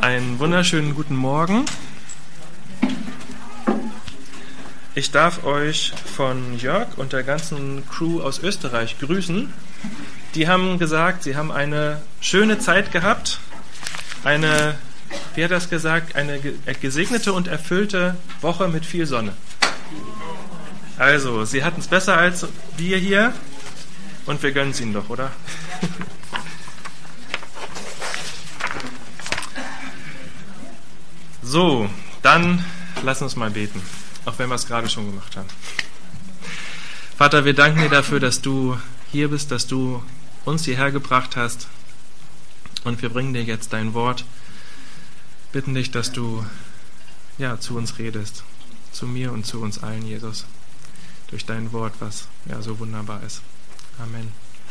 Einen wunderschönen guten Morgen. Ich darf euch von Jörg und der ganzen Crew aus Österreich grüßen. Die haben gesagt, sie haben eine schöne Zeit gehabt, eine gesegnete und erfüllte Woche mit viel Sonne. Also, sie hatten es besser als wir hier und wir gönnen es ihnen doch, oder? So, dann lass uns mal beten, auch wenn wir es gerade schon gemacht haben. Vater, wir danken dir dafür, dass du hier bist, dass du uns hierher gebracht hast und wir bringen dir jetzt dein Wort. Bitten dich, dass du zu uns redest, zu mir und zu uns allen, Jesus, durch dein Wort, was so wunderbar ist. Amen.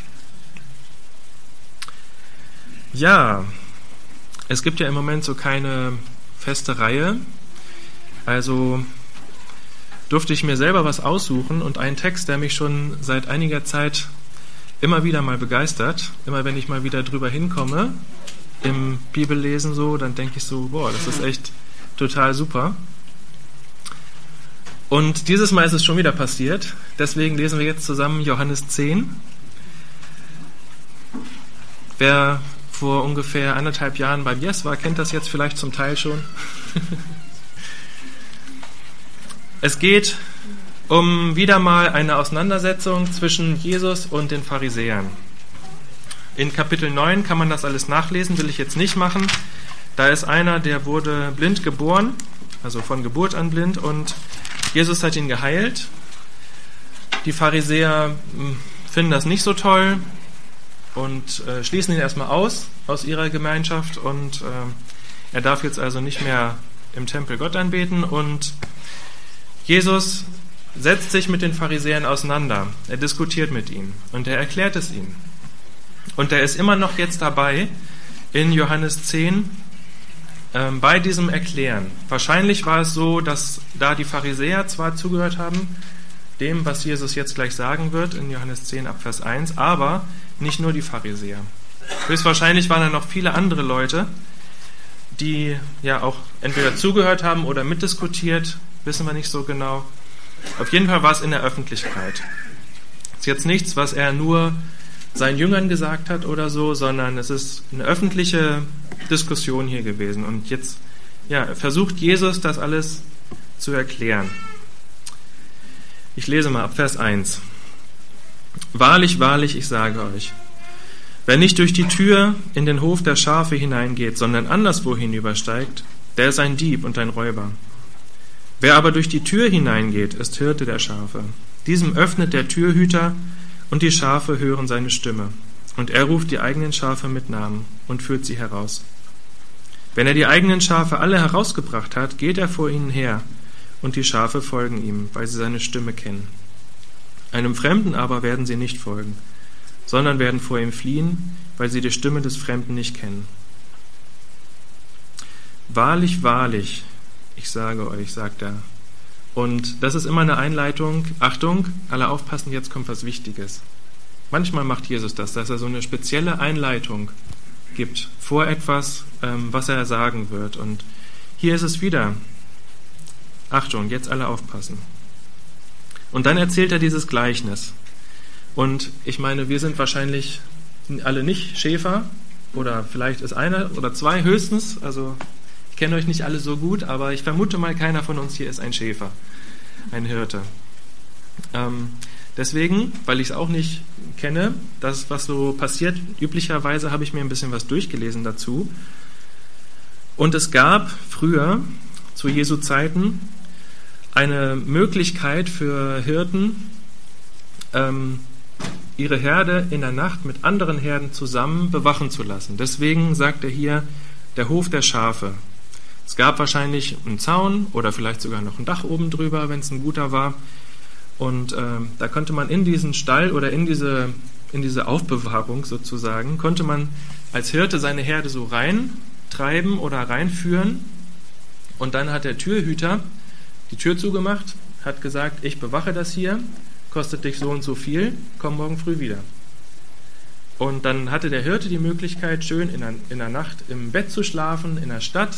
Ja, es gibt ja im Moment so keine feste Reihe, also durfte ich mir selber was aussuchen und einen Text, der mich schon seit einiger Zeit immer wieder mal begeistert, immer wenn ich mal wieder drüber hinkomme, im Bibellesen so, dann denke ich so, das ist echt total super. Und dieses Mal ist es schon wieder passiert, deswegen lesen wir jetzt zusammen Johannes 10. Wer vor ungefähr 1,5 Jahren beim Yes war, kennt das jetzt vielleicht zum Teil schon. Es geht um wieder mal eine Auseinandersetzung zwischen Jesus und den Pharisäern. In Kapitel 9 kann man das alles nachlesen, will ich jetzt nicht machen. Da ist einer, der wurde blind geboren, also von Geburt an blind, und Jesus hat ihn geheilt. Die Pharisäer finden das nicht so toll und schließen ihn erstmal aus ihrer Gemeinschaft und er darf jetzt also nicht mehr im Tempel Gott anbeten und Jesus setzt sich mit den Pharisäern auseinander. Er diskutiert mit ihnen und er erklärt es ihnen. Und er ist immer noch jetzt dabei in Johannes 10 bei diesem Erklären. Wahrscheinlich war es so, dass da die Pharisäer zwar zugehört haben, dem, was Jesus jetzt gleich sagen wird in Johannes 10 ab Vers 1, aber nicht nur die Pharisäer. Höchstwahrscheinlich waren da noch viele andere Leute, die auch entweder zugehört haben oder mitdiskutiert, wissen wir nicht so genau. Auf jeden Fall war es in der Öffentlichkeit. Es ist jetzt nichts, was er nur seinen Jüngern gesagt hat oder so, sondern es ist eine öffentliche Diskussion hier gewesen. Und jetzt versucht Jesus, das alles zu erklären. Ich lese mal ab Vers 1. Wahrlich, wahrlich, ich sage euch, wer nicht durch die Tür in den Hof der Schafe hineingeht, sondern anderswo hinübersteigt, der ist ein Dieb und ein Räuber. Wer aber durch die Tür hineingeht, ist Hirte der Schafe. Diesem öffnet der Türhüter und die Schafe hören seine Stimme. Und er ruft die eigenen Schafe mit Namen und führt sie heraus. Wenn er die eigenen Schafe alle herausgebracht hat, geht er vor ihnen her und die Schafe folgen ihm, weil sie seine Stimme kennen. Einem Fremden aber werden sie nicht folgen, sondern werden vor ihm fliehen, weil sie die Stimme des Fremden nicht kennen. Wahrlich, wahrlich, ich sage euch, sagt er. Und das ist immer eine Einleitung. Achtung, alle aufpassen, jetzt kommt was Wichtiges. Manchmal macht Jesus das, dass er so eine spezielle Einleitung gibt vor etwas, was er sagen wird. Und hier ist es wieder. Achtung, jetzt alle aufpassen. Und dann erzählt er dieses Gleichnis. Und ich meine, wir sind wahrscheinlich alle nicht Schäfer oder vielleicht ist einer oder zwei höchstens, also ich kenne euch nicht alle so gut, aber ich vermute mal, keiner von uns hier ist ein Schäfer, ein Hirte. Deswegen, weil ich es auch nicht kenne, das, was so passiert, üblicherweise habe ich mir ein bisschen was durchgelesen dazu. Und es gab früher, zu Jesu Zeiten, eine Möglichkeit für Hirten, ihre Herde in der Nacht mit anderen Herden zusammen bewachen zu lassen. Deswegen sagt er hier, der Hof der Schafe. Es gab wahrscheinlich einen Zaun oder vielleicht sogar noch ein Dach oben drüber, wenn es ein guter war. Und da konnte man in diesen Stall oder in diese Aufbewahrung sozusagen, konnte man als Hirte seine Herde so reintreiben oder reinführen. Und dann hat der Türhüter die Tür zugemacht, hat gesagt, ich bewache das hier, kostet dich so und so viel, komm morgen früh wieder. Und dann hatte der Hirte die Möglichkeit, schön in der Nacht im Bett zu schlafen, in der Stadt.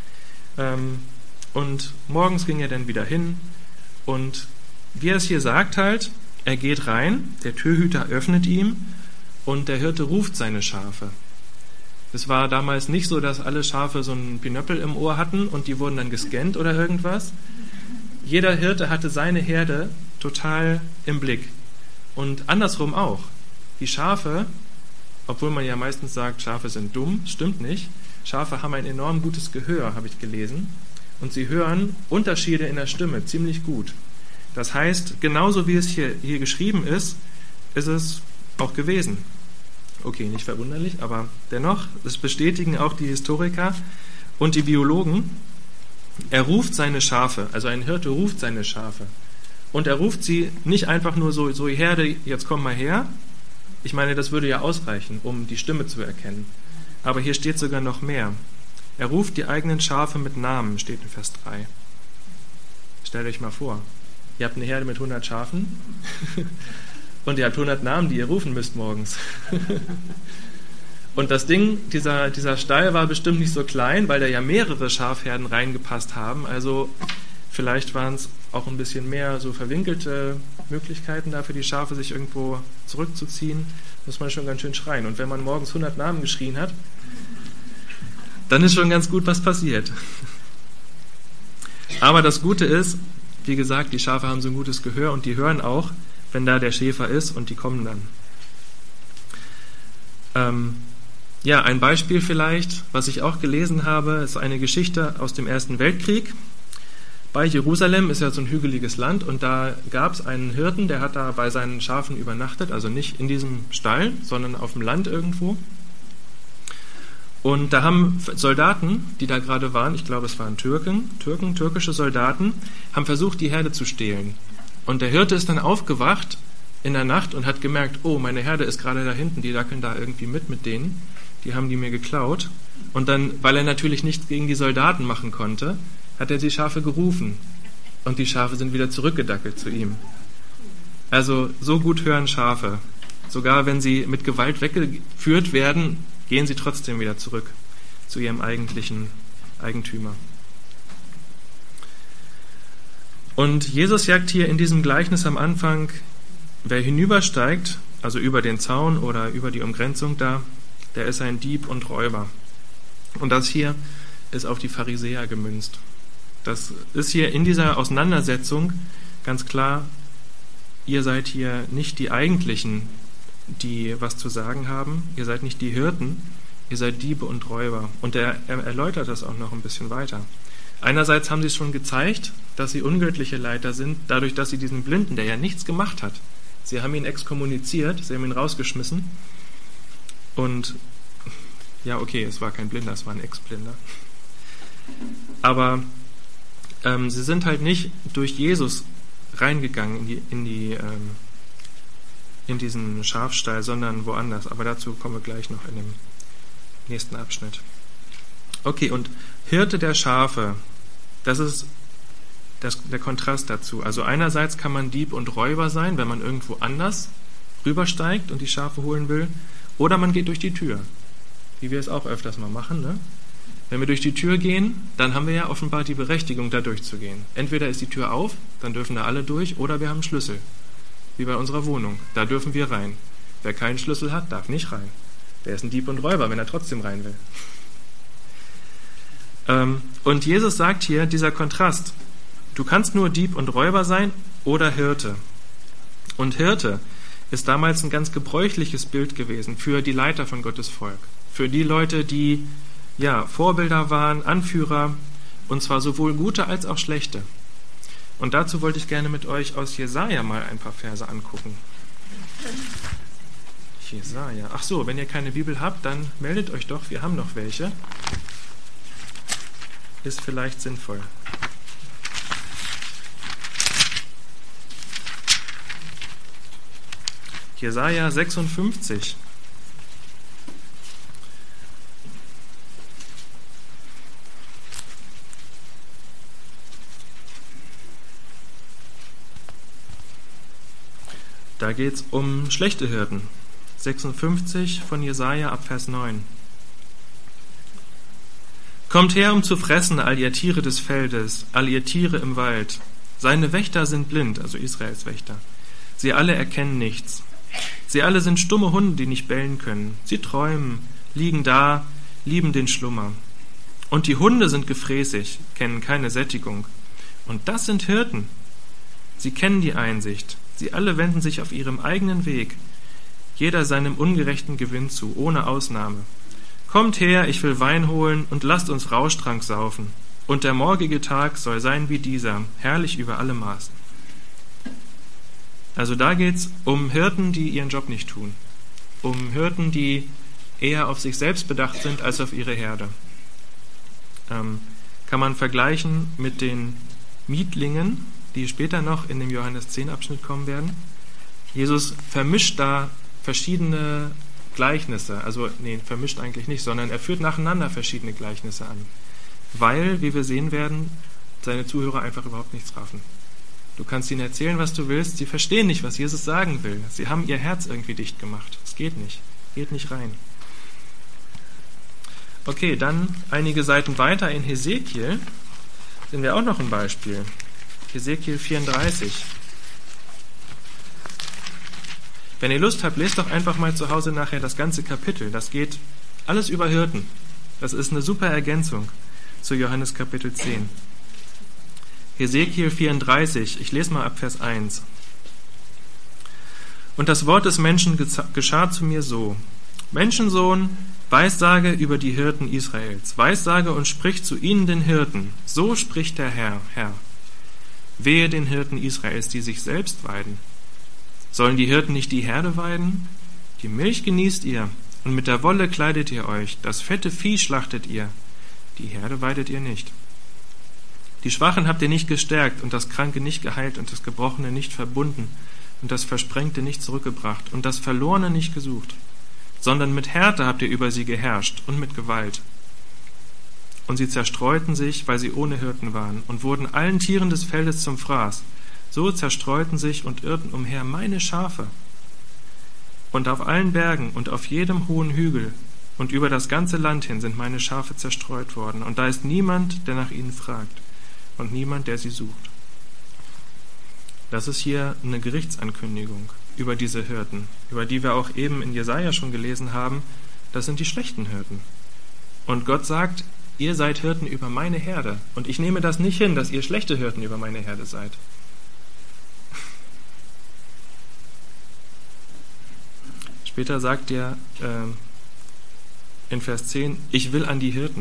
Und morgens ging er dann wieder hin. Und wie er es hier sagt halt, er geht rein, der Türhüter öffnet ihm und der Hirte ruft seine Schafe. Es war damals nicht so, dass alle Schafe so einen Pinöppel im Ohr hatten und die wurden dann gescannt oder irgendwas. Jeder Hirte hatte seine Herde total im Blick. Und andersrum auch. Die Schafe, obwohl man ja meistens sagt, Schafe sind dumm, stimmt nicht. Schafe haben ein enorm gutes Gehör, habe ich gelesen. Und sie hören Unterschiede in der Stimme ziemlich gut. Das heißt, genauso wie es hier geschrieben ist, ist es auch gewesen. Okay, nicht verwunderlich, aber dennoch, es bestätigen auch die Historiker und die Biologen. Er ruft seine Schafe, also ein Hirte ruft seine Schafe. Und er ruft sie nicht einfach nur so Herde, jetzt komm mal her. Ich meine, das würde ja ausreichen, um die Stimme zu erkennen. Aber hier steht sogar noch mehr. Er ruft die eigenen Schafe mit Namen, steht in Vers 3. Stellt euch mal vor, ihr habt eine Herde mit 100 Schafen und ihr habt 100 Namen, die ihr rufen müsst morgens. Und das Ding, dieser Stall war bestimmt nicht so klein, weil da ja mehrere Schafherden reingepasst haben. Also vielleicht waren es auch ein bisschen mehr so verwinkelte Möglichkeiten da für die Schafe, sich irgendwo zurückzuziehen. Muss man schon ganz schön schreien. Und wenn man morgens 100 Namen geschrien hat, dann ist schon ganz gut was passiert. Aber das Gute ist, wie gesagt, die Schafe haben so ein gutes Gehör und die hören auch, wenn da der Schäfer ist und die kommen dann. Ein Beispiel vielleicht, was ich auch gelesen habe, ist eine Geschichte aus dem Ersten Weltkrieg. Bei Jerusalem ist ja so ein hügeliges Land und da gab es einen Hirten, der hat da bei seinen Schafen übernachtet, also nicht in diesem Stall, sondern auf dem Land irgendwo. Und da haben Soldaten, die da gerade waren, ich glaube es waren türkische Soldaten, haben versucht, die Herde zu stehlen. Und der Hirte ist dann aufgewacht in der Nacht und hat gemerkt, oh, meine Herde ist gerade da hinten, die dackeln da irgendwie mit denen, die haben die mir geklaut. Und dann, weil er natürlich nichts gegen die Soldaten machen konnte, hat er die Schafe gerufen. Und die Schafe sind wieder zurückgedackelt zu ihm. Also so gut hören Schafe. Sogar wenn sie mit Gewalt weggeführt werden, gehen sie trotzdem wieder zurück zu ihrem eigentlichen Eigentümer. Und Jesus sagt hier in diesem Gleichnis am Anfang, wer hinübersteigt, also über den Zaun oder über die Umgrenzung da, der ist ein Dieb und Räuber. Und das hier ist auf die Pharisäer gemünzt. Das ist hier in dieser Auseinandersetzung ganz klar, ihr seid hier nicht die eigentlichen, die was zu sagen haben. Ihr seid nicht die Hirten, ihr seid Diebe und Räuber. Und er erläutert das auch noch ein bisschen weiter. Einerseits haben sie schon gezeigt, dass sie ungöttliche Leiter sind, dadurch, dass sie diesen Blinden, der ja nichts gemacht hat, sie haben ihn exkommuniziert, sie haben ihn rausgeschmissen. Und ja, okay, es war kein Blinder, es war ein Ex-Blinder. Aber sie sind halt nicht durch Jesus reingegangen in diesen Schafstall, sondern woanders. Aber dazu kommen wir gleich noch in dem nächsten Abschnitt. Okay, und Hirte der Schafe, das ist der Kontrast dazu. Also einerseits kann man Dieb und Räuber sein, wenn man irgendwo anders rübersteigt und die Schafe holen will, oder man geht durch die Tür, wie wir es auch öfters mal machen, ne? Wenn wir durch die Tür gehen, dann haben wir ja offenbar die Berechtigung, da durchzugehen. Entweder ist die Tür auf, dann dürfen da alle durch, oder wir haben einen Schlüssel. Wie bei unserer Wohnung. Da dürfen wir rein. Wer keinen Schlüssel hat, darf nicht rein. Der ist ein Dieb und Räuber, wenn er trotzdem rein will. Und Jesus sagt hier, dieser Kontrast. Du kannst nur Dieb und Räuber sein oder Hirte. Und Hirte ist damals ein ganz gebräuchliches Bild gewesen für die Leiter von Gottes Volk. Für die Leute, die Vorbilder waren, Anführer, und zwar sowohl gute als auch schlechte. Und dazu wollte ich gerne mit euch aus Jesaja mal ein paar Verse angucken. Jesaja. Ach so, wenn ihr keine Bibel habt, dann meldet euch doch, wir haben noch welche. Ist vielleicht sinnvoll. Jesaja 56. Da geht es um schlechte Hirten. 56 von Jesaja ab Vers 9. Kommt her, um zu fressen, all ihr Tiere des Feldes, all ihr Tiere im Wald. Seine Wächter sind blind, also Israels Wächter. Sie alle erkennen nichts. Sie alle sind stumme Hunde, die nicht bellen können. Sie träumen, liegen da, lieben den Schlummer. Und die Hunde sind gefräßig, kennen keine Sättigung. Und das sind Hirten. Sie kennen die Einsicht. Sie alle wenden sich auf ihrem eigenen Weg, jeder seinem ungerechten Gewinn zu, ohne Ausnahme. Kommt her, ich will Wein holen, und lasst uns Rauschtrank saufen. Und der morgige Tag soll sein wie dieser, herrlich über alle Maßen. Also da geht's um Hirten, die ihren Job nicht tun. Um Hirten, die eher auf sich selbst bedacht sind, als auf ihre Herde. Kann man vergleichen mit den Mietlingen, die später noch in dem Johannes 10 Abschnitt kommen werden. Jesus vermischt da verschiedene Gleichnisse, vermischt eigentlich nicht, sondern er führt nacheinander verschiedene Gleichnisse an, weil, wie wir sehen werden, seine Zuhörer einfach überhaupt nichts raffen. Du kannst ihnen erzählen, was du willst, sie verstehen nicht, was Jesus sagen will. Sie haben ihr Herz irgendwie dicht gemacht. Es geht nicht rein. Okay, dann einige Seiten weiter in Hesekiel sehen wir auch noch ein Beispiel. Hesekiel 34. Wenn ihr Lust habt, lest doch einfach mal zu Hause nachher das ganze Kapitel. Das geht alles über Hirten. Das ist eine super Ergänzung zu Johannes Kapitel 10. Hesekiel 34, ich lese mal ab Vers 1. Und das Wort des Menschen geschah zu mir so: Menschensohn, Weissage über die Hirten Israels. Weissage und sprich zu ihnen, den Hirten. So spricht der Herr. Wehe den Hirten Israels, die sich selbst weiden. Sollen die Hirten nicht die Herde weiden? Die Milch genießt ihr, und mit der Wolle kleidet ihr euch. Das fette Vieh schlachtet ihr. Die Herde weidet ihr nicht. Die Schwachen habt ihr nicht gestärkt, und das Kranke nicht geheilt, und das Gebrochene nicht verbunden, und das Versprengte nicht zurückgebracht, und das Verlorene nicht gesucht. Sondern mit Härte habt ihr über sie geherrscht und mit Gewalt. Und sie zerstreuten sich, weil sie ohne Hirten waren, und wurden allen Tieren des Feldes zum Fraß. So zerstreuten sich und irrten umher meine Schafe. Und auf allen Bergen und auf jedem hohen Hügel und über das ganze Land hin sind meine Schafe zerstreut worden. Und da ist niemand, der nach ihnen fragt, und niemand, der sie sucht. Das ist hier eine Gerichtsankündigung über diese Hirten, über die wir auch eben in Jesaja schon gelesen haben. Das sind die schlechten Hirten. Und Gott sagt, ihr seid Hirten über meine Herde. Und ich nehme das nicht hin, dass ihr schlechte Hirten über meine Herde seid. Später sagt er in Vers 10, ich will an die Hirten.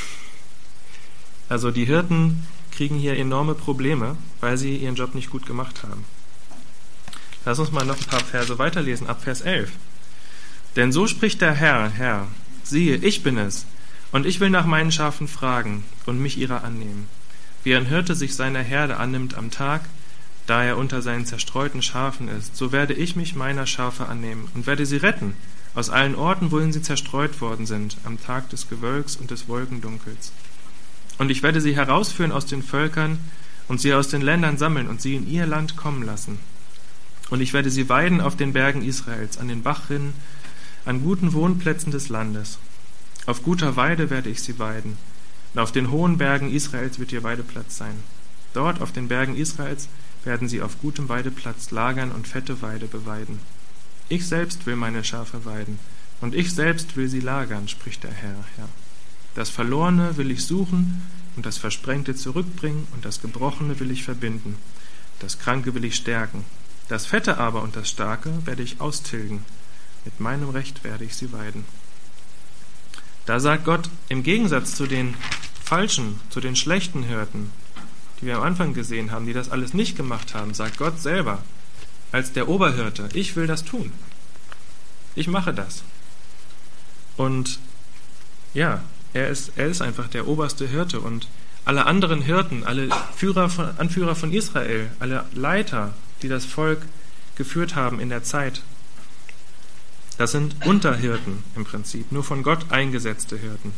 Also die Hirten kriegen hier enorme Probleme, weil sie ihren Job nicht gut gemacht haben. Lass uns mal noch ein paar Verse weiterlesen, ab Vers 11. Denn so spricht der Herr, siehe, ich bin es, und ich will nach meinen Schafen fragen und mich ihrer annehmen. Wie ein Hirte sich seiner Herde annimmt am Tag, da er unter seinen zerstreuten Schafen ist, so werde ich mich meiner Schafe annehmen und werde sie retten, aus allen Orten, wohin sie zerstreut worden sind, am Tag des Gewölks und des Wolkendunkels. Und ich werde sie herausführen aus den Völkern und sie aus den Ländern sammeln und sie in ihr Land kommen lassen. Und ich werde sie weiden auf den Bergen Israels, an den Bachrinnen, an guten Wohnplätzen des Landes. Auf guter Weide werde ich sie weiden, und auf den hohen Bergen Israels wird ihr Weideplatz sein. Dort auf den Bergen Israels werden sie auf gutem Weideplatz lagern und fette Weide beweiden. Ich selbst will meine Schafe weiden, und ich selbst will sie lagern, spricht der Herr. Das Verlorene will ich suchen und das Versprengte zurückbringen, und das Gebrochene will ich verbinden. Das Kranke will ich stärken. Das Fette aber und das Starke werde ich austilgen. Mit meinem Recht werde ich sie weiden. Da sagt Gott, im Gegensatz zu den falschen, zu den schlechten Hirten, die wir am Anfang gesehen haben, die das alles nicht gemacht haben, sagt Gott selber, als der Oberhirte, ich will das tun. Ich mache das. Und ja, er ist einfach der oberste Hirte, und alle anderen Hirten, alle Anführer von Israel, alle Leiter, die das Volk geführt haben in der Zeit, das sind Unterhirten im Prinzip, nur von Gott eingesetzte Hirten.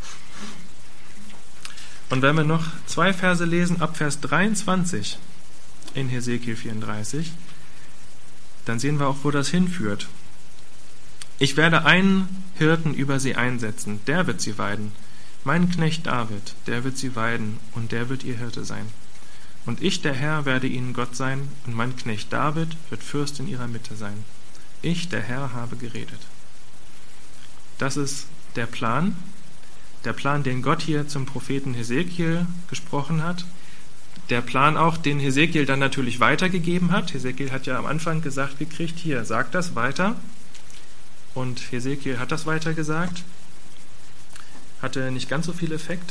Und wenn wir noch 2 Verse lesen, ab Vers 23 in Hesekiel 34, dann sehen wir auch, wo das hinführt. Ich werde einen Hirten über sie einsetzen, der wird sie weiden. Mein Knecht David, der wird sie weiden, und der wird ihr Hirte sein. Und ich, der Herr, werde ihnen Gott sein, und mein Knecht David wird Fürst in ihrer Mitte sein. Ich, der Herr, habe geredet. Das ist der Plan, den Gott hier zum Propheten Hesekiel gesprochen hat. Der Plan auch, den Hesekiel dann natürlich weitergegeben hat. Hesekiel hat ja am Anfang gesagt, gekriegt, hier, sag das weiter. Und Hesekiel hat das weitergesagt. Hatte nicht ganz so viel Effekt.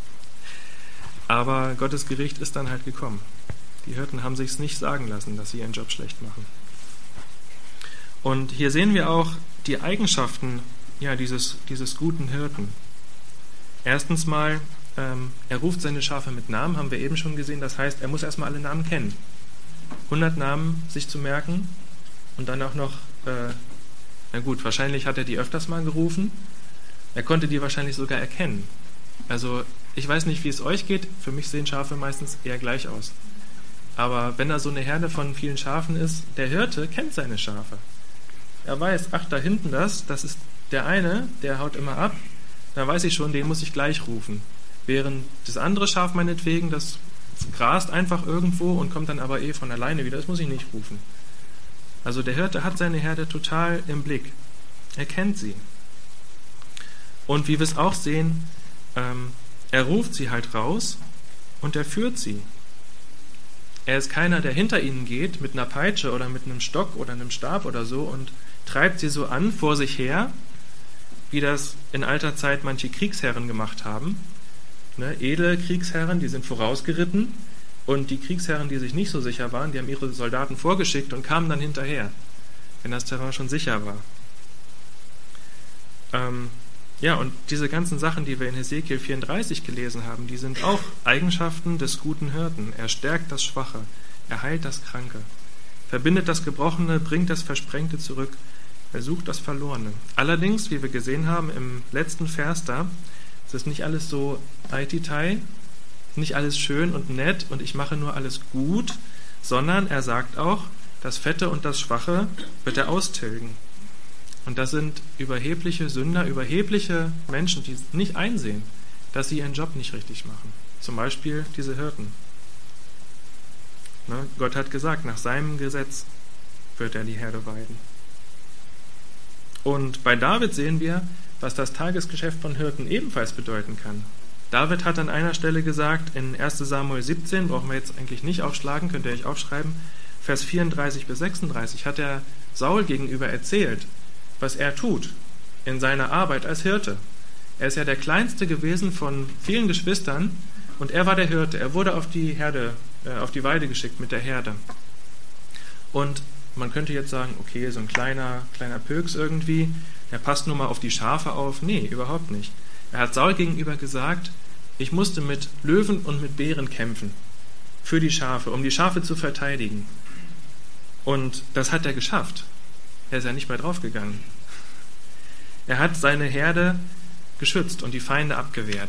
Aber Gottes Gericht ist dann halt gekommen. Die Hirten haben sich's nicht sagen lassen, dass sie ihren Job schlecht machen. Und hier sehen wir auch die Eigenschaften dieses guten Hirten. Erstens mal, er ruft seine Schafe mit Namen, haben wir eben schon gesehen. Das heißt, er muss erstmal alle Namen kennen. 100 Namen sich zu merken und dann auch noch, na gut, wahrscheinlich hat er die öfters mal gerufen. Er konnte die wahrscheinlich sogar erkennen. Also ich weiß nicht, wie es euch geht. Für mich sehen Schafe meistens eher gleich aus. Aber wenn da so eine Herde von vielen Schafen ist, der Hirte kennt seine Schafe. Er weiß, ach, da hinten das ist der eine, der haut immer ab. Da weiß ich schon, den muss ich gleich rufen. Während das andere Schaf meinetwegen, das grast einfach irgendwo und kommt dann aber von alleine wieder. Das muss ich nicht rufen. Also der Hirte hat seine Herde total im Blick. Er kennt sie. Und wie wir es auch sehen, er ruft sie halt raus und er führt sie. Er ist keiner, der hinter ihnen geht mit einer Peitsche oder mit einem Stock oder einem Stab oder so und treibt sie so an vor sich her, wie das in alter Zeit manche Kriegsherren gemacht haben. Ne, edle Kriegsherren, die sind vorausgeritten und die Kriegsherren, die sich nicht so sicher waren, die haben ihre Soldaten vorgeschickt und kamen dann hinterher, wenn das Terrain schon sicher war. Und diese ganzen Sachen, die wir in Hesekiel 34 gelesen haben, die sind auch Eigenschaften des guten Hirten. Er stärkt das Schwache, er heilt das Kranke, verbindet das Gebrochene, bringt das Versprengte zurück, er sucht das Verlorene. Allerdings, wie wir gesehen haben im letzten Vers da, ist es nicht alles so Ai-Ti-Tai, nicht alles schön und nett und ich mache nur alles gut, sondern er sagt auch, das Fette und das Schwache wird er austilgen. Und das sind überhebliche Sünder, überhebliche Menschen, die nicht einsehen, dass sie ihren Job nicht richtig machen. Zum Beispiel diese Hirten. Ne? Gott hat gesagt, nach seinem Gesetz wird er die Herde weiden. Und bei David sehen wir, was das Tagesgeschäft von Hirten ebenfalls bedeuten kann. David hat an einer Stelle gesagt, in 1 Samuel 17, brauchen wir jetzt eigentlich nicht aufschlagen, könnt ihr euch aufschreiben, Vers 34 bis 36, hat er Saul gegenüber erzählt, was er tut in seiner Arbeit als Hirte. Er ist ja der Kleinste gewesen von vielen Geschwistern und er war der Hirte. Er wurde auf die Weide geschickt mit der Herde. Und man könnte jetzt sagen, okay, so ein kleiner Pöks irgendwie, der passt nur mal auf die Schafe auf. Nee, überhaupt nicht. Er hat Saul gegenüber gesagt, ich musste mit Löwen und mit Bären kämpfen für die Schafe, um die Schafe zu verteidigen. Und das hat er geschafft. Er ist ja nicht mehr draufgegangen. Er hat seine Herde geschützt und die Feinde abgewehrt.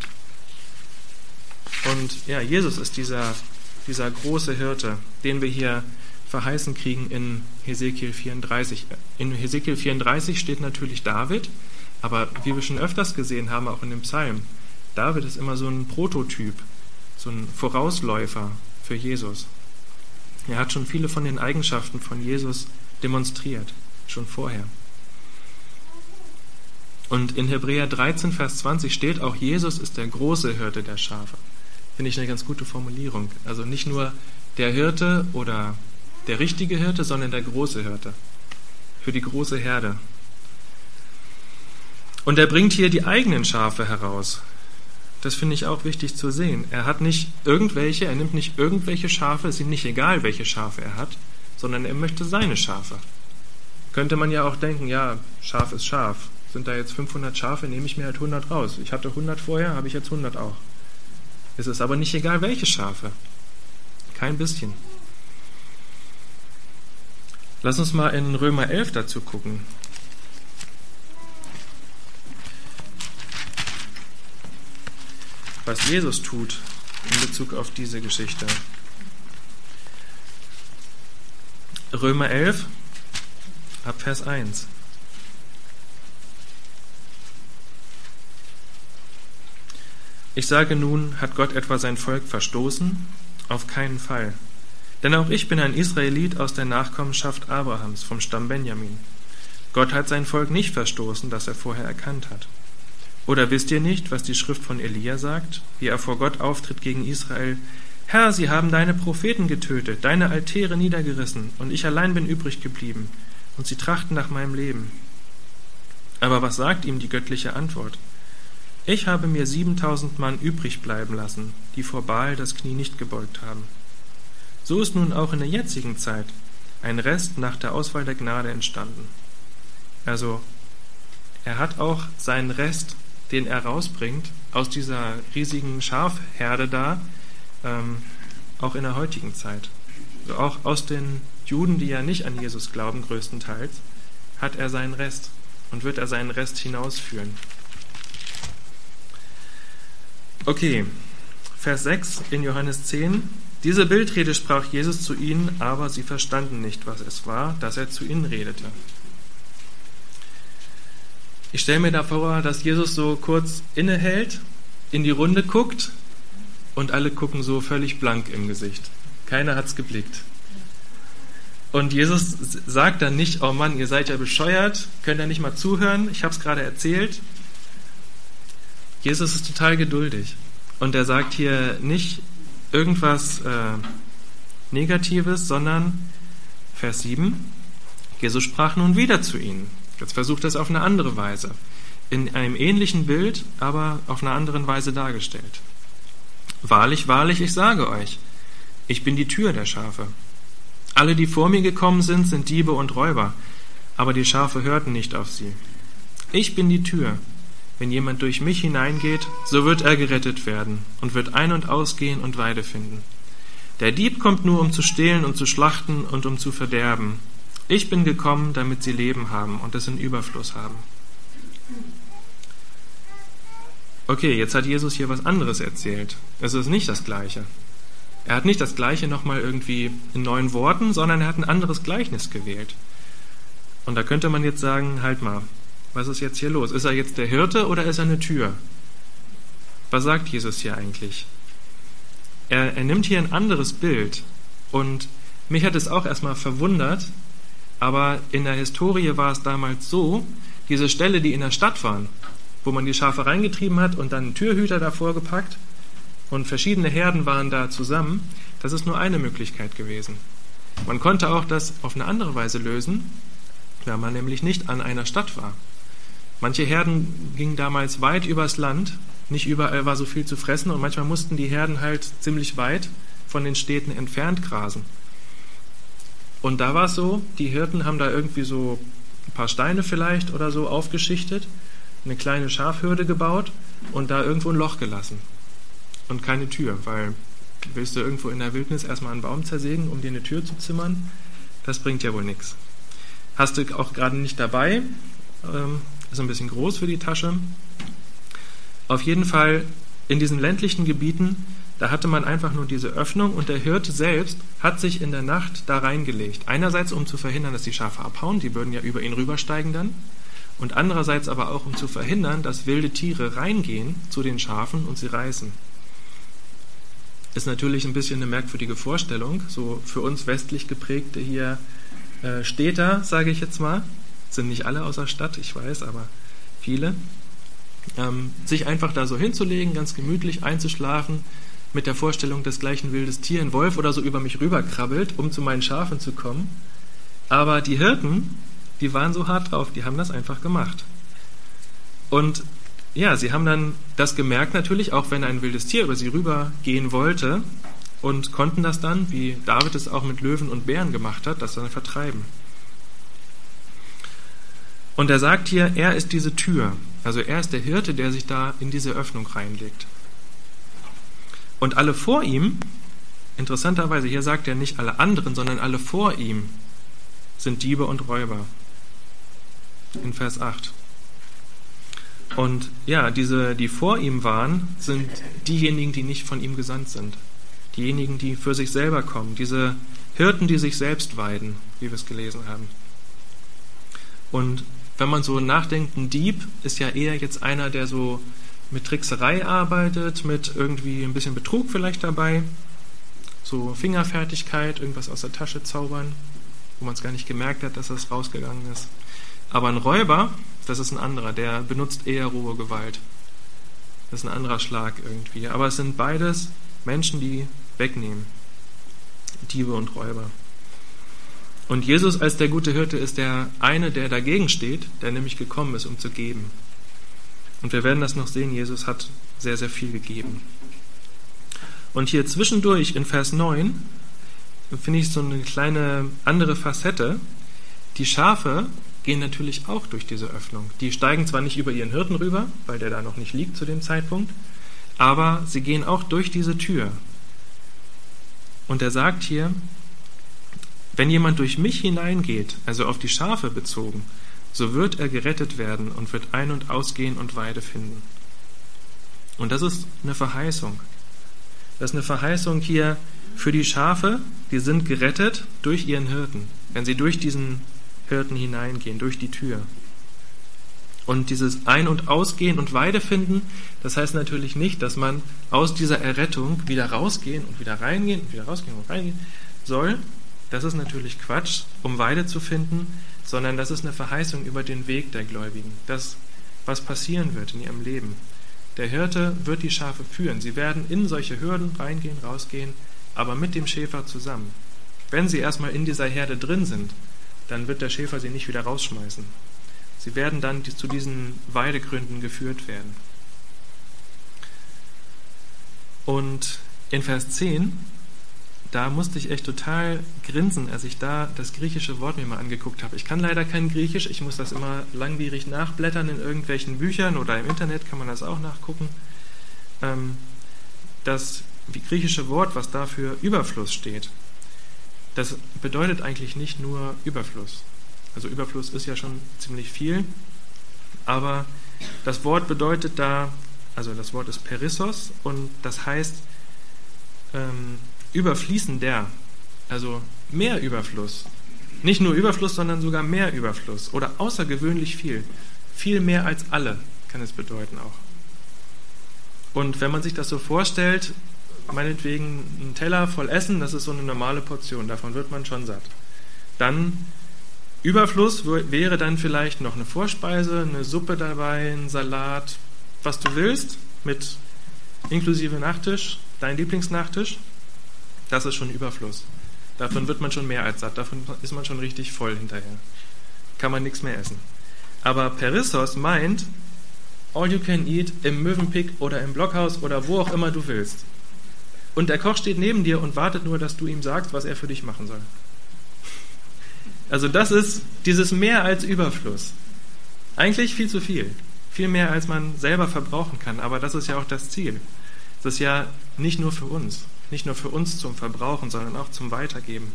Und ja, Jesus ist dieser große Hirte, den wir hier verheißen kriegen in Hesekiel 34. In Hesekiel 34 steht natürlich David, aber wie wir schon öfters gesehen haben, auch in dem Psalm, David ist immer so ein Prototyp, so ein Vorausläufer für Jesus. Er hat schon viele von den Eigenschaften von Jesus demonstriert, schon vorher. Und in Hebräer 13, Vers 20 steht auch, Jesus ist der große Hirte der Schafe. Finde ich eine ganz gute Formulierung. Also nicht nur der Hirte oder der richtige Hirte, sondern der große Hirte. Für die große Herde. Und er bringt hier die eigenen Schafe heraus. Das finde ich auch wichtig zu sehen. Er nimmt nicht irgendwelche Schafe, es ist ihm nicht egal, welche Schafe er hat, sondern er möchte seine Schafe. Könnte man ja auch denken, ja, Schaf ist Schaf. Sind da jetzt 500 Schafe, nehme ich mir halt 100 raus. Ich hatte 100 vorher, habe ich jetzt 100 auch. Es ist aber nicht egal, welche Schafe. Kein bisschen. Lass uns mal in Römer 11 dazu gucken. Was Jesus tut in Bezug auf diese Geschichte. Römer 11, ab Vers 1. Ich sage nun, hat Gott etwa sein Volk verstoßen? Auf keinen Fall. Denn auch ich bin ein Israelit aus der Nachkommenschaft Abrahams, vom Stamm Benjamin. Gott hat sein Volk nicht verstoßen, das er vorher erkannt hat. Oder wisst ihr nicht, was die Schrift von Elia sagt, wie er vor Gott auftritt gegen Israel? Herr, sie haben deine Propheten getötet, deine Altäre niedergerissen, und ich allein bin übrig geblieben, und sie trachten nach meinem Leben. Aber was sagt ihm die göttliche Antwort? Ich habe mir 7000 Mann übrig bleiben lassen, die vor Baal das Knie nicht gebeugt haben. So ist nun auch in der jetzigen Zeit ein Rest nach der Auswahl der Gnade entstanden. Also, er hat auch seinen Rest, den er rausbringt, aus dieser riesigen Schafherde da, auch in der heutigen Zeit. Also auch aus den Juden, die ja nicht an Jesus glauben, größtenteils, hat er seinen Rest und wird er seinen Rest hinausführen. Okay, Vers 6 in Johannes 10. Diese Bildrede sprach Jesus zu ihnen, aber sie verstanden nicht, was es war, dass er zu ihnen redete. Ich stelle mir da vor, dass Jesus so kurz innehält, in die Runde guckt und alle gucken so völlig blank im Gesicht. Keiner hat's geblickt. Und Jesus sagt dann nicht, oh Mann, ihr seid ja bescheuert, könnt ihr nicht mal zuhören, ich habe es gerade erzählt. Jesus ist total geduldig und er sagt hier nicht irgendwas Negatives, sondern Vers 7, Jesus sprach nun wieder zu ihnen. Jetzt versucht er es auf eine andere Weise, in einem ähnlichen Bild, aber auf einer anderen Weise dargestellt. Wahrlich, wahrlich, ich sage euch, ich bin die Tür der Schafe. Alle, die vor mir gekommen sind, sind Diebe und Räuber, aber die Schafe hörten nicht auf sie. Ich bin die Tür. Wenn jemand durch mich hineingeht, so wird er gerettet werden und wird ein- und ausgehen und Weide finden. Der Dieb kommt nur, um zu stehlen und zu schlachten und um zu verderben. Ich bin gekommen, damit sie Leben haben und es in Überfluss haben. Okay, jetzt hat Jesus hier was anderes erzählt. Es ist nicht das Gleiche. Er hat nicht das Gleiche nochmal irgendwie in neuen Worten, sondern er hat ein anderes Gleichnis gewählt. Und da könnte man jetzt sagen, halt mal, was ist jetzt hier los? Ist er jetzt der Hirte oder ist er eine Tür? Was sagt Jesus hier eigentlich? Er nimmt hier ein anderes Bild und mich hat es auch erstmal verwundert, aber in der Historie war es damals so, diese Ställe, die in der Stadt waren, wo man die Schafe reingetrieben hat und dann einen Türhüter davor gepackt und verschiedene Herden waren da zusammen, das ist nur eine Möglichkeit gewesen. Man konnte auch das auf eine andere Weise lösen, wenn man nämlich nicht an einer Stadt war. Manche Herden gingen damals weit übers Land, nicht überall war so viel zu fressen und manchmal mussten die Herden halt ziemlich weit von den Städten entfernt grasen. Und da war es so, die Hirten haben da irgendwie so ein paar Steine vielleicht oder so aufgeschichtet, eine kleine Schafhürde gebaut und da irgendwo ein Loch gelassen. Und keine Tür, weil willst du irgendwo in der Wildnis erstmal einen Baum zersägen, um dir eine Tür zu zimmern? Das bringt ja wohl nichts. Hast du auch gerade nicht dabei, ist ein bisschen groß für die Tasche. Auf jeden Fall in diesen ländlichen Gebieten, da hatte man einfach nur diese Öffnung und der Hirte selbst hat sich in der Nacht da reingelegt. Einerseits, um zu verhindern, dass die Schafe abhauen, die würden ja über ihn rübersteigen dann. Und andererseits aber auch, um zu verhindern, dass wilde Tiere reingehen zu den Schafen und sie reißen. Ist natürlich ein bisschen eine merkwürdige Vorstellung, so für uns westlich geprägte hier Städter, sage ich jetzt mal, sind nicht alle aus der Stadt, ich weiß, aber viele, sich einfach da so hinzulegen, ganz gemütlich einzuschlafen, mit der Vorstellung, dass gleich ein wildes Tier, ein Wolf oder so über mich rüberkrabbelt, um zu meinen Schafen zu kommen. Aber die Hirten, die waren so hart drauf, die haben das einfach gemacht. Und ja, sie haben dann das gemerkt natürlich, auch wenn ein wildes Tier über sie rübergehen wollte, und konnten das dann, wie David es auch mit Löwen und Bären gemacht hat, das dann vertreiben. Und er sagt hier, er ist diese Tür. Also er ist der Hirte, der sich da in diese Öffnung reinlegt. Und alle vor ihm, interessanterweise, hier sagt er nicht alle anderen, sondern alle vor ihm sind Diebe und Räuber. In Vers 8. Und ja, die vor ihm waren, sind diejenigen, die nicht von ihm gesandt sind. Diejenigen, die für sich selber kommen. Diese Hirten, die sich selbst weiden, wie wir es gelesen haben. Und wenn man so nachdenkt, ein Dieb ist ja eher jetzt einer, der so mit Trickserei arbeitet, mit irgendwie ein bisschen Betrug vielleicht dabei, so Fingerfertigkeit, irgendwas aus der Tasche zaubern, wo man es gar nicht gemerkt hat, dass das rausgegangen ist. Aber ein Räuber, das ist ein anderer, der benutzt eher rohe Gewalt. Das ist ein anderer Schlag irgendwie. Aber es sind beides Menschen, die wegnehmen. Diebe und Räuber. Und Jesus als der gute Hirte ist der eine, der dagegen steht, der nämlich gekommen ist, um zu geben. Und wir werden das noch sehen, Jesus hat sehr, sehr viel gegeben. Und hier zwischendurch in Vers 9 finde ich so eine kleine andere Facette. Die Schafe gehen natürlich auch durch diese Öffnung. Die steigen zwar nicht über ihren Hirten rüber, weil der da noch nicht liegt zu dem Zeitpunkt, aber sie gehen auch durch diese Tür. Und er sagt hier, wenn jemand durch mich hineingeht, also auf die Schafe bezogen, so wird er gerettet werden und wird ein- und ausgehen und Weide finden. Und das ist eine Verheißung. Das ist eine Verheißung hier für die Schafe, die sind gerettet durch ihren Hirten, wenn sie durch diesen Hirten hineingehen, durch die Tür. Und dieses Ein- und Ausgehen und Weide finden, das heißt natürlich nicht, dass man aus dieser Errettung wieder rausgehen und wieder reingehen und wieder rausgehen und reingehen soll. Das ist natürlich Quatsch, um Weide zu finden, sondern das ist eine Verheißung über den Weg der Gläubigen, das, was passieren wird in ihrem Leben. Der Hirte wird die Schafe führen. Sie werden in solche Hürden reingehen, rausgehen, aber mit dem Schäfer zusammen. Wenn sie erstmal in dieser Herde drin sind, dann wird der Schäfer sie nicht wieder rausschmeißen. Sie werden dann zu diesen Weidegründen geführt werden. Und in Vers 10, da musste ich echt total grinsen, als ich da das griechische Wort mir mal angeguckt habe. Ich kann leider kein Griechisch, ich muss das immer langwierig nachblättern in irgendwelchen Büchern oder im Internet kann man das auch nachgucken. Das griechische Wort, was da für Überfluss steht, das bedeutet eigentlich nicht nur Überfluss. Also Überfluss ist ja schon ziemlich viel, aber das Wort bedeutet da, also das Wort ist Perissos und das heißt überfließender, also mehr Überfluss. Nicht nur Überfluss, sondern sogar mehr Überfluss oder außergewöhnlich viel. Viel mehr als alle kann es bedeuten auch. Und wenn man sich das so vorstellt, meinetwegen ein Teller voll Essen, das ist so eine normale Portion, davon wird man schon satt. Dann Überfluss wäre dann vielleicht noch eine Vorspeise, eine Suppe dabei, ein Salat, was du willst, mit inklusive Nachtisch, dein Lieblingsnachtisch. Das ist schon Überfluss. Davon wird man schon mehr als satt, davon ist man schon richtig voll hinterher. Kann man nichts mehr essen. Aber Perissos meint, all you can eat im Mövenpick oder im Blockhaus oder wo auch immer du willst. Und der Koch steht neben dir und wartet nur, dass du ihm sagst, was er für dich machen soll. Also das ist dieses mehr als Überfluss. Eigentlich viel zu viel. Viel mehr, als man selber verbrauchen kann. Aber das ist ja auch das Ziel. Das ist ja nicht nur für uns. Nicht nur für uns zum Verbrauchen, sondern auch zum Weitergeben.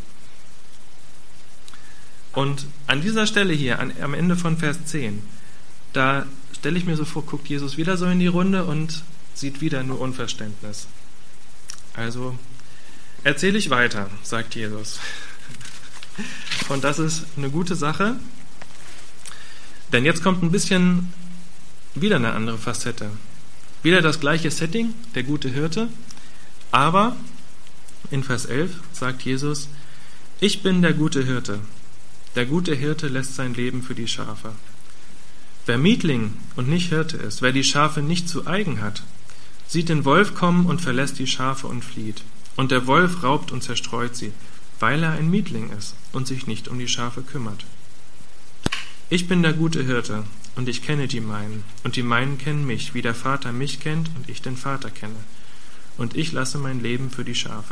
Und an dieser Stelle hier, am Ende von Vers 10, da stelle ich mir so vor, guckt Jesus wieder so in die Runde und sieht wieder nur Unverständnis. Also erzähle ich weiter, sagt Jesus. Und das ist eine gute Sache, denn jetzt kommt ein bisschen wieder eine andere Facette. Wieder das gleiche Setting, der gute Hirte, aber in Vers 11 sagt Jesus, ich bin der gute Hirte. Der gute Hirte lässt sein Leben für die Schafe. Wer Mietling und nicht Hirte ist, wer die Schafe nicht zu eigen hat, sieht den Wolf kommen und verlässt die Schafe und flieht. Und der Wolf raubt und zerstreut sie, weil er ein Mietling ist und sich nicht um die Schafe kümmert. Ich bin der gute Hirte und ich kenne die meinen, und die meinen kennen mich, wie der Vater mich kennt und ich den Vater kenne. Und ich lasse mein Leben für die Schafe.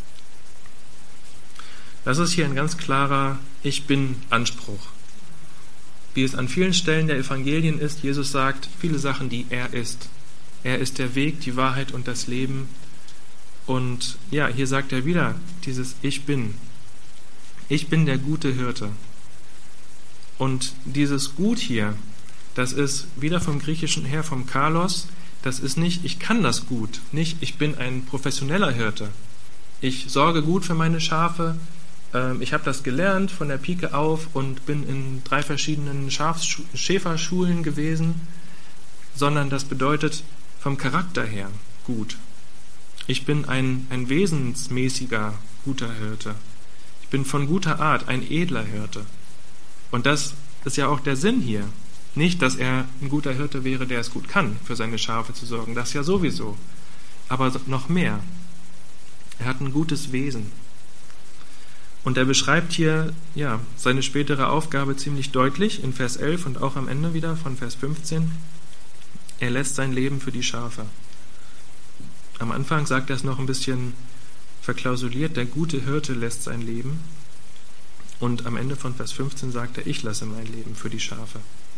Das ist hier ein ganz klarer Ich-Bin-Anspruch. Wie es an vielen Stellen der Evangelien ist, Jesus sagt viele Sachen, die er ist. Er ist der Weg, die Wahrheit und das Leben. Und ja, hier sagt er wieder dieses Ich bin. Ich bin der gute Hirte. Und dieses Gut hier, das ist wieder vom Griechischen her, vom Kalos, das ist nicht, ich kann das gut, nicht, ich bin ein professioneller Hirte. Ich sorge gut für meine Schafe, ich habe das gelernt von der Pike auf und bin in 3 verschiedenen Schäferschulen gewesen, sondern das bedeutet vom Charakter her gut. Ich bin ein wesensmäßiger guter Hirte. Ich bin von guter Art, ein edler Hirte. Und das ist ja auch der Sinn hier. Nicht, dass er ein guter Hirte wäre, der es gut kann, für seine Schafe zu sorgen. Das ja sowieso. Aber noch mehr. Er hat ein gutes Wesen. Und er beschreibt hier seine spätere Aufgabe ziemlich deutlich in Vers 11 und auch am Ende wieder von Vers 15. Er lässt sein Leben für die Schafe. Am Anfang sagt er es noch ein bisschen verklausuliert, der gute Hirte lässt sein Leben. Und am Ende von Vers 15 sagt er, ich lasse mein Leben für die Schafe.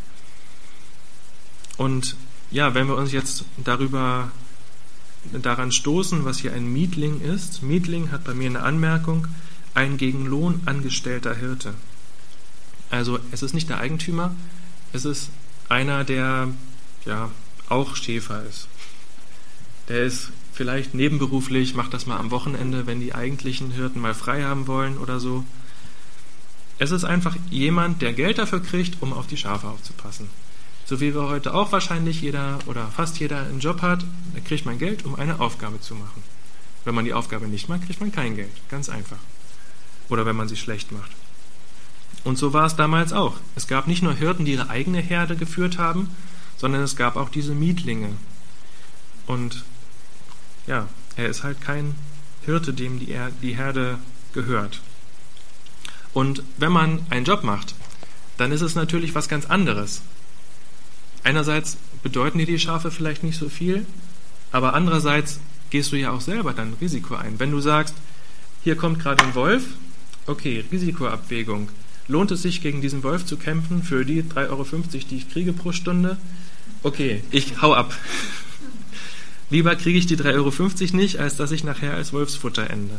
Und wenn wir uns jetzt daran stoßen, was hier ein Mietling ist. Mietling hat bei mir eine Anmerkung, ein gegen Lohn angestellter Hirte. Also es ist nicht der Eigentümer, es ist einer, der auch Schäfer ist. Der ist vielleicht nebenberuflich, macht das mal am Wochenende, wenn die eigentlichen Hirten mal frei haben wollen oder so. Es ist einfach jemand, der Geld dafür kriegt, um auf die Schafe aufzupassen. So wie wir heute auch wahrscheinlich jeder oder fast jeder einen Job hat, da kriegt man Geld, um eine Aufgabe zu machen. Wenn man die Aufgabe nicht macht, kriegt man kein Geld. Ganz einfach. Oder wenn man sie schlecht macht. Und so war es damals auch. Es gab nicht nur Hirten, die ihre eigene Herde geführt haben, sondern es gab auch diese Mietlinge. Und er ist halt kein Hirte, dem die Herde gehört. Und wenn man einen Job macht, dann ist es natürlich was ganz anderes. Einerseits bedeuten dir die Schafe vielleicht nicht so viel, aber andererseits gehst du ja auch selber dann Risiko ein. Wenn du sagst, hier kommt gerade ein Wolf, okay, Risikoabwägung. Lohnt es sich, gegen diesen Wolf zu kämpfen für die 3,50 €, die ich kriege pro Stunde? Okay, ich hau ab. Lieber kriege ich die 3,50 € nicht, als dass ich nachher als Wolfsfutter ende.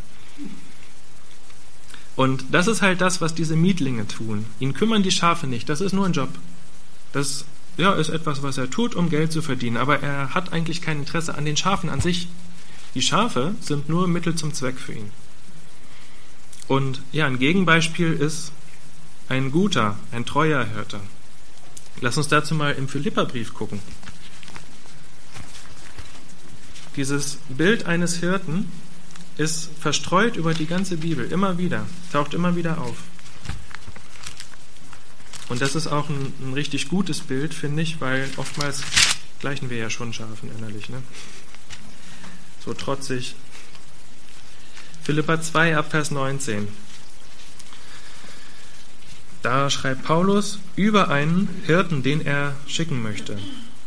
Und das ist halt das, was diese Mietlinge tun. Ihn kümmern die Schafe nicht, das ist nur ein Job. Das ist etwas, was er tut, um Geld zu verdienen, aber er hat eigentlich kein Interesse an den Schafen an sich. Die Schafe sind nur Mittel zum Zweck für ihn. Und ein Gegenbeispiel ist ein guter, ein treuer Hirte. Lass uns dazu mal im Philipperbrief gucken. Dieses Bild eines Hirten ist verstreut über die ganze Bibel, immer wieder, taucht immer wieder auf. Und das ist auch ein richtig gutes Bild, finde ich, weil oftmals gleichen wir ja schon Schafen innerlich, ne? So trotzig. Philipper 2 ab Vers 19. Da schreibt Paulus über einen Hirten, den er schicken möchte.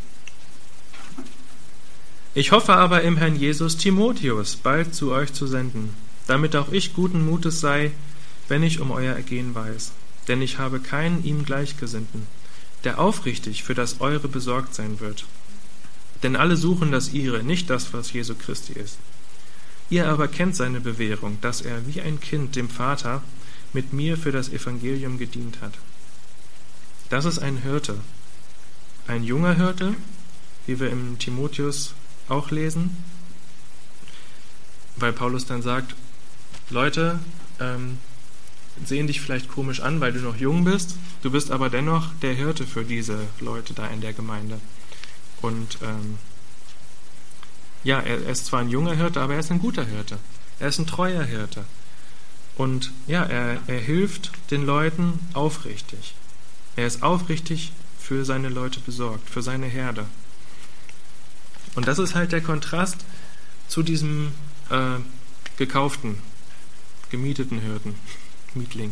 Ich hoffe aber im Herrn Jesus Timotheus bald zu euch zu senden, damit auch ich guten Mutes sei, wenn ich um euer Ergehen weiß. Denn ich habe keinen ihm Gleichgesinnten, der aufrichtig für das Eure besorgt sein wird. Denn alle suchen das Ihre, nicht das, was Jesu Christi ist. Ihr aber kennt seine Bewährung, dass er wie ein Kind dem Vater mit mir für das Evangelium gedient hat. Das ist ein Hirte, ein junger Hirte, wie wir im Timotheus auch lesen, weil Paulus dann sagt, Leute, sehen dich vielleicht komisch an, weil du noch jung bist, du bist aber dennoch der Hirte für diese Leute da in der Gemeinde. Und er ist zwar ein junger Hirte, aber er ist ein guter Hirte. Er ist ein treuer Hirte. Und er hilft den Leuten aufrichtig. Er ist aufrichtig für seine Leute besorgt, für seine Herde. Und das ist halt der Kontrast zu diesem gekauften, gemieteten Hirten, Mietling.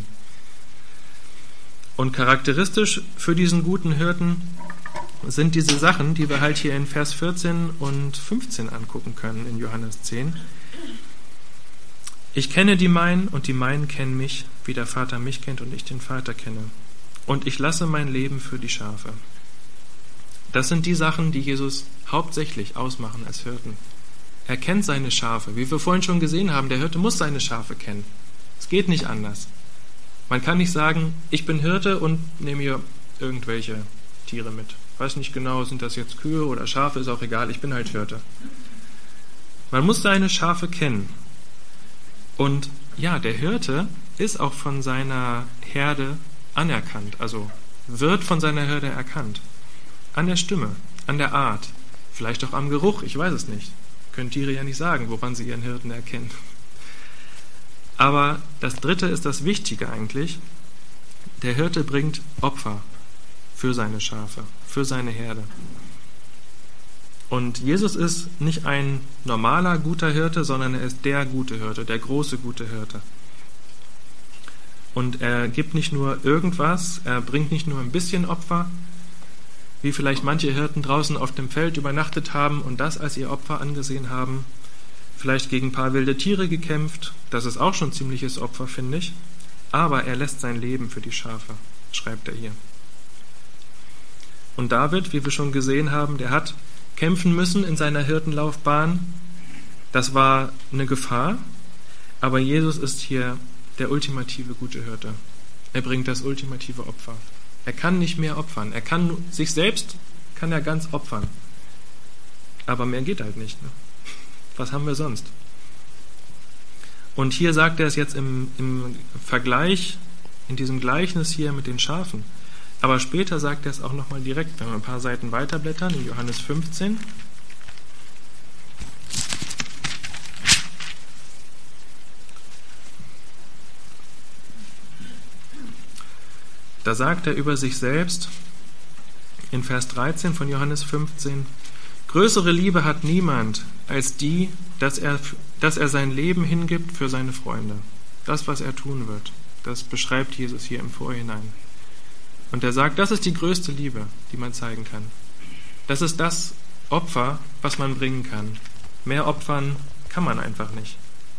Und charakteristisch für diesen guten Hirten sind diese Sachen, die wir halt hier in Vers 14 und 15 angucken können in Johannes 10. Ich kenne die Meinen und die Meinen kennen mich, wie der Vater mich kennt und ich den Vater kenne. Und ich lasse mein Leben für die Schafe. Das sind die Sachen, die Jesus hauptsächlich ausmachen als Hirten. Er kennt seine Schafe. Wie wir vorhin schon gesehen haben, der Hirte muss seine Schafe kennen. Es geht nicht anders. Man kann nicht sagen, ich bin Hirte und nehme hier irgendwelche Tiere mit. Weiß nicht genau, sind das jetzt Kühe oder Schafe, ist auch egal, ich bin halt Hirte. Man muss seine Schafe kennen. Und der Hirte ist auch von seiner Herde anerkannt, also wird von seiner Herde erkannt. An der Stimme, an der Art, Vielleicht auch am Geruch, ich weiß es nicht. Können Tiere ja nicht sagen, woran sie ihren Hirten erkennen. Aber das Dritte ist das Wichtige eigentlich. Der Hirte bringt Opfer für seine Schafe, für seine Herde. Und Jesus ist nicht ein normaler guter Hirte, sondern er ist der gute Hirte, der große gute Hirte. Und er gibt nicht nur irgendwas, er bringt nicht nur ein bisschen Opfer, wie vielleicht manche Hirten draußen auf dem Feld übernachtet haben und das als ihr Opfer angesehen haben, vielleicht gegen ein paar wilde Tiere gekämpft, das ist auch schon ziemliches Opfer, finde ich, aber er lässt sein Leben für die Schafe, schreibt er hier. Und David, wie wir schon gesehen haben, der hat kämpfen müssen in seiner Hirtenlaufbahn. Das war eine Gefahr, aber Jesus ist hier der ultimative gute Hirte. Er bringt das ultimative Opfer. Er kann nicht mehr opfern. Er kann sich selbst kann er ganz opfern. Aber mehr geht halt nicht. Ne? Was haben wir sonst? Und hier sagt er es jetzt im Vergleich, in diesem Gleichnis hier mit den Schafen. Aber später sagt er es auch nochmal direkt, wenn wir ein paar Seiten weiterblättern, in Johannes 15. Da sagt er über sich selbst in Vers 13 von Johannes 15, größere Liebe hat niemand als die, dass er sein Leben hingibt für seine Freunde. Das, was er tun wird, das beschreibt Jesus hier im Vorhinein. Und er sagt, das ist die größte Liebe, die man zeigen kann. Das ist das Opfer, was man bringen kann. Mehr opfern kann man einfach nicht.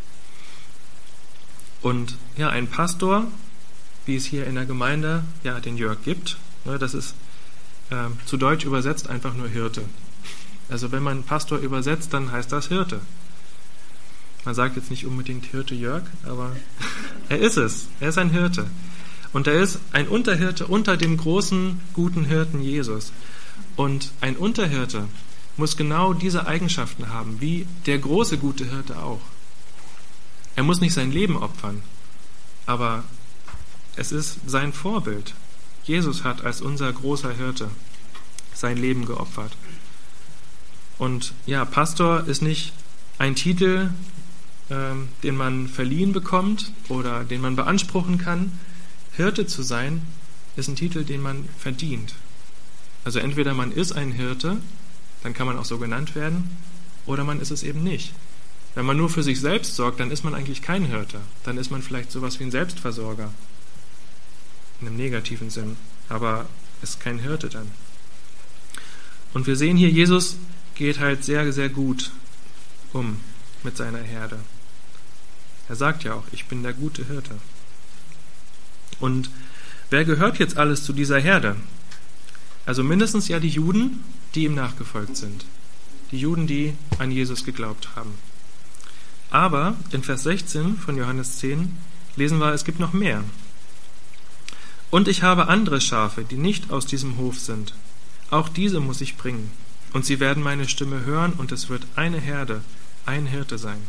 Und ja, ein Pastor, wie es hier in der Gemeinde ja den Jörg gibt, ne, das ist zu Deutsch übersetzt einfach nur Hirte. Also wenn man Pastor übersetzt, dann heißt das Hirte. Man sagt jetzt nicht unbedingt Hirte Jörg, aber er ist es. Er ist ein Hirte. Und er ist ein Unterhirte unter dem großen, guten Hirten Jesus. Und ein Unterhirte muss genau diese Eigenschaften haben, wie der große, gute Hirte auch. Er muss nicht sein Leben opfern, aber es ist sein Vorbild. Jesus hat als unser großer Hirte sein Leben geopfert. Und ja, Pastor ist nicht ein Titel, den man verliehen bekommt oder den man beanspruchen kann. Hirte zu sein, ist ein Titel, den man verdient. Also entweder man ist ein Hirte, dann kann man auch so genannt werden, oder man ist es eben nicht. Wenn man nur für sich selbst sorgt, dann ist man eigentlich kein Hirte. Dann ist man vielleicht sowas wie ein Selbstversorger. In einem negativen Sinn. Aber ist kein Hirte dann. Und wir sehen hier, Jesus geht halt sehr, sehr gut um mit seiner Herde. Er sagt ja auch, ich bin der gute Hirte. Und wer gehört jetzt alles zu dieser Herde? Also mindestens ja die Juden, die ihm nachgefolgt sind. Die Juden, die an Jesus geglaubt haben. Aber in Vers 16 von Johannes 10 lesen wir, es gibt noch mehr. Und ich habe andere Schafe, die nicht aus diesem Hof sind. Auch diese muss ich bringen. Und sie werden meine Stimme hören, und es wird eine Herde, ein Hirte sein.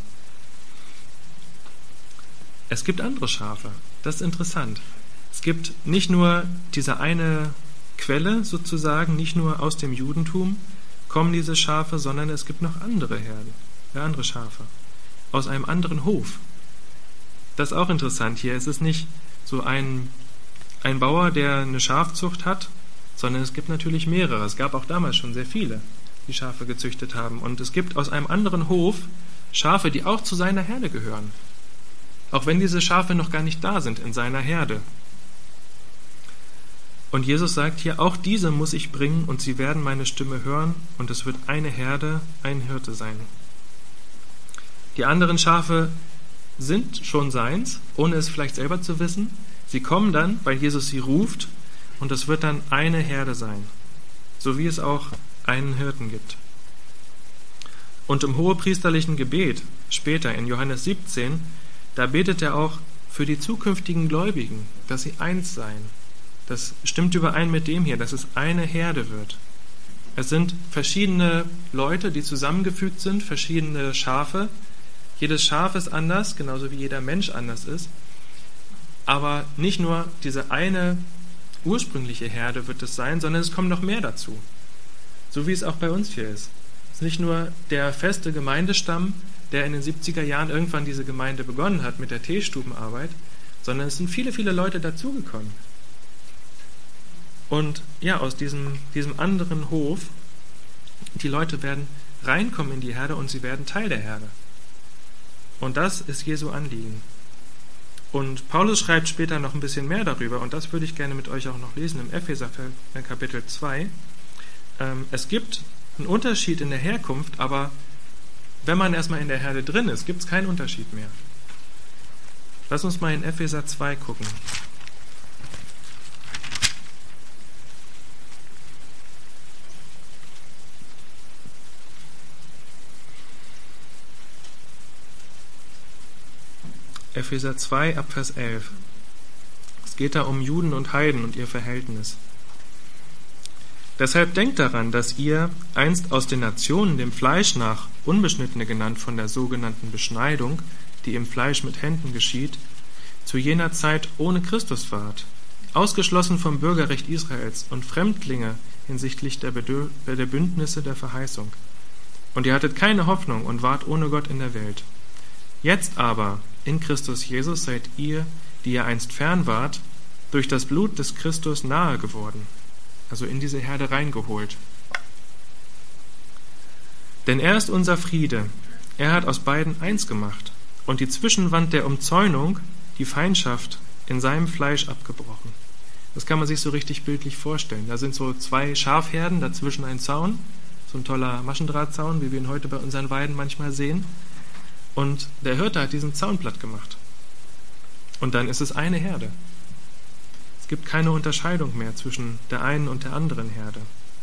Es gibt andere Schafe. Das ist interessant. Es gibt nicht nur diese eine Quelle sozusagen, nicht nur aus dem Judentum kommen diese Schafe, sondern es gibt noch andere Herden, andere Schafe, aus einem anderen Hof. Das ist auch interessant hier. Es ist nicht so ein Bauer, der eine Schafzucht hat, sondern es gibt natürlich mehrere. Es gab auch damals schon sehr viele, die Schafe gezüchtet haben. Und es gibt aus einem anderen Hof Schafe, die auch zu seiner Herde gehören. Auch wenn diese Schafe noch gar nicht da sind in seiner Herde. Und Jesus sagt hier, auch diese muss ich bringen, und sie werden meine Stimme hören, und es wird eine Herde, ein Hirte sein. Die anderen Schafe sind schon seins, ohne es vielleicht selber zu wissen. Sie kommen dann, weil Jesus sie ruft, und es wird dann eine Herde sein, so wie es auch einen Hirten gibt. Und im hohepriesterlichen Gebet, später in Johannes 17, da betet er auch für die zukünftigen Gläubigen, dass sie eins seien. Das stimmt überein mit dem hier, dass es eine Herde wird. Es sind verschiedene Leute, die zusammengefügt sind, verschiedene Schafe. Jedes Schaf ist anders, genauso wie jeder Mensch anders ist. Aber nicht nur diese eine ursprüngliche Herde wird es sein, sondern es kommen noch mehr dazu. So wie es auch bei uns hier ist. ist nicht nur der feste Gemeindestamm, der in den 70er Jahren irgendwann diese Gemeinde begonnen hat mit der Teestubenarbeit, sondern es sind viele, viele Leute dazugekommen. Und ja, aus diesem anderen Hof, die Leute werden reinkommen in die Herde und sie werden Teil der Herde. Und das ist Jesu Anliegen. Und Paulus schreibt später noch ein bisschen mehr darüber, und das würde ich gerne mit euch auch noch lesen im Epheser Kapitel 2. Es gibt einen Unterschied in der Herkunft, aber wenn man erstmal in der Herde drin ist, gibt es keinen Unterschied mehr. Lass uns mal in Epheser 2 gucken. Epheser 2 ab Vers 11. Es geht da um Juden und Heiden und ihr Verhältnis. Deshalb denkt daran, dass ihr, einst aus den Nationen dem Fleisch nach Unbeschnittene genannt von der sogenannten Beschneidung, die im Fleisch mit Händen geschieht, zu jener Zeit ohne Christus wart, ausgeschlossen vom Bürgerrecht Israels und Fremdlinge hinsichtlich der Bündnisse der Verheißung. Und ihr hattet keine Hoffnung und wart ohne Gott in der Welt. Jetzt aber, in Christus Jesus, seid ihr, die ihr einst fern wart, durch das Blut des Christus nahe geworden, also in diese Herde reingeholt. Denn er ist unser Friede, er hat aus beiden eins gemacht und die Zwischenwand der Umzäunung, die Feindschaft, in seinem Fleisch abgebrochen. Das kann man sich so richtig bildlich vorstellen. Da sind so zwei Schafherden, dazwischen ein Zaun, so ein toller Maschendrahtzaun, wie wir ihn heute bei unseren Weiden manchmal sehen. Und der Hirte hat diesen Zaun platt gemacht. Und dann ist es eine Herde. Es gibt keine Unterscheidung mehr zwischen der einen und der anderen Herde.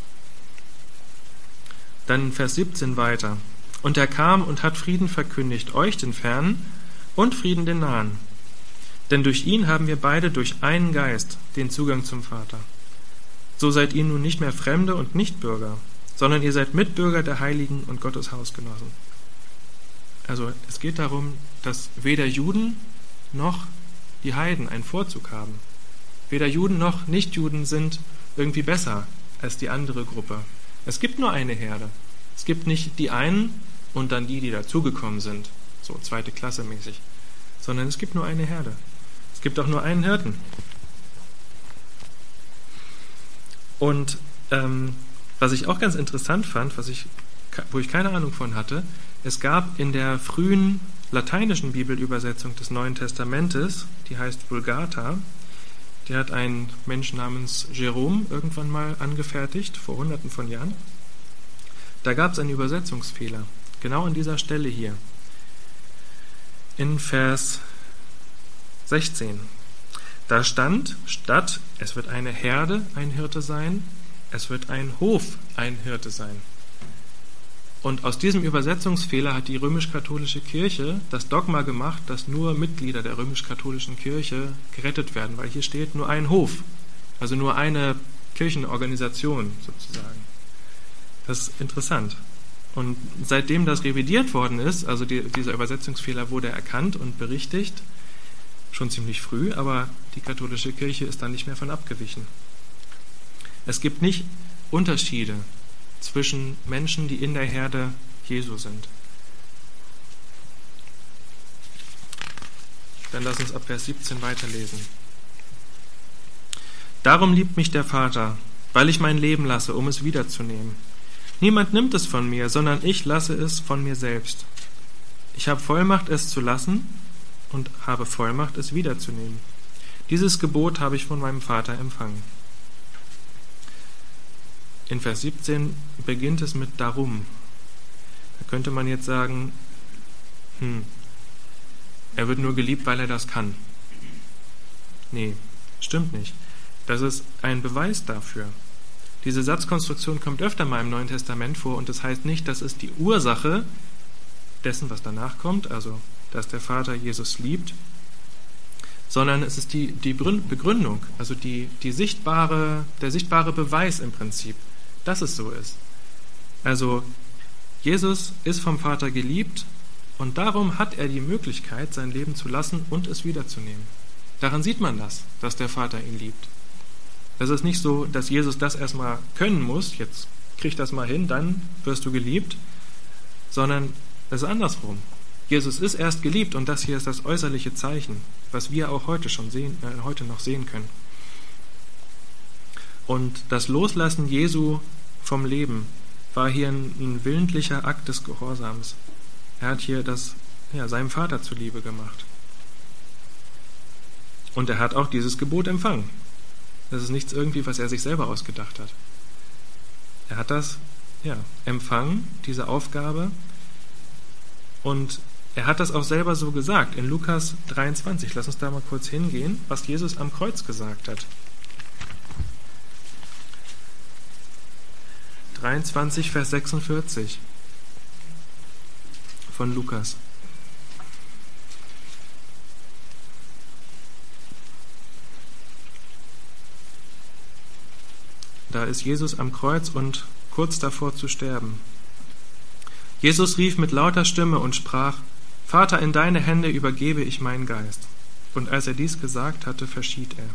Dann Vers 17 weiter. Und er kam und hat Frieden verkündigt, euch den Fernen und Frieden den Nahen. Denn durch ihn haben wir beide durch einen Geist den Zugang zum Vater. So seid ihr nun nicht mehr Fremde und Nichtbürger, sondern ihr seid Mitbürger der Heiligen und Gottes Hausgenossen. Also es geht darum, dass weder Juden noch die Heiden einen Vorzug haben. Weder Juden noch Nichtjuden sind irgendwie besser als die andere Gruppe. Es gibt nur eine Herde. Es gibt nicht die einen und dann die dazugekommen sind, so zweite Klasse mäßig, sondern es gibt nur eine Herde. Es gibt auch nur einen Hirten. Und was ich auch ganz interessant fand, wo ich keine Ahnung von hatte, es gab in der frühen lateinischen Bibelübersetzung des Neuen Testamentes, die heißt Vulgata, die hat ein Mensch namens Jerome irgendwann mal angefertigt, vor Hunderten von Jahren. Da gab es einen Übersetzungsfehler, genau an dieser Stelle hier. In Vers 16. Da stand, statt es wird eine Herde ein Hirte sein, es wird ein Hof ein Hirte sein. Und aus diesem Übersetzungsfehler hat die römisch-katholische Kirche das Dogma gemacht, dass nur Mitglieder der römisch-katholischen Kirche gerettet werden, weil hier steht nur ein Hof, also nur eine Kirchenorganisation sozusagen. Das ist interessant. Und seitdem das revidiert worden ist, also dieser Übersetzungsfehler wurde erkannt und berichtigt, schon ziemlich früh, aber die katholische Kirche ist dann nicht mehr von abgewichen. Es gibt nicht Unterschiede zwischen Menschen, die in der Herde Jesu sind. Dann lass uns ab Vers 17 weiterlesen. Darum liebt mich der Vater, weil ich mein Leben lasse, um es wiederzunehmen. Niemand nimmt es von mir, sondern ich lasse es von mir selbst. Ich habe Vollmacht, es zu lassen und habe Vollmacht, es wiederzunehmen. Dieses Gebot habe ich von meinem Vater empfangen. In Vers 17 beginnt es mit darum. Da könnte man jetzt sagen, er wird nur geliebt, weil er das kann. Nee, stimmt nicht. Das ist ein Beweis dafür. Diese Satzkonstruktion kommt öfter mal im Neuen Testament vor und das heißt nicht, das ist die Ursache dessen, was danach kommt, also dass der Vater Jesus liebt, sondern es ist die Begründung, also der sichtbare Beweis im Prinzip, dass es so ist. Also Jesus ist vom Vater geliebt und darum hat er die Möglichkeit, sein Leben zu lassen und es wiederzunehmen. Daran sieht man das, dass der Vater ihn liebt. Es ist nicht so, dass Jesus das erstmal können muss, jetzt krieg das mal hin, dann wirst du geliebt, sondern es ist andersrum. Jesus ist erst geliebt und das hier ist das äußerliche Zeichen, was wir auch heute noch sehen können. Und das Loslassen Jesu vom Leben war hier ein willentlicher Akt des Gehorsams. Er hat hier das seinem Vater zuliebe gemacht. Und er hat auch dieses Gebot empfangen. Das ist nichts irgendwie, was er sich selber ausgedacht hat. Er hat das empfangen, diese Aufgabe, und er hat das auch selber so gesagt in Lukas 23. Lass uns da mal kurz hingehen, was Jesus am Kreuz gesagt hat. 23, Vers 46 von Lukas. Da ist Jesus am Kreuz und kurz davor zu sterben. Jesus rief mit lauter Stimme und sprach: Vater, in deine Hände übergebe ich meinen Geist. Und als er dies gesagt hatte, verschied er.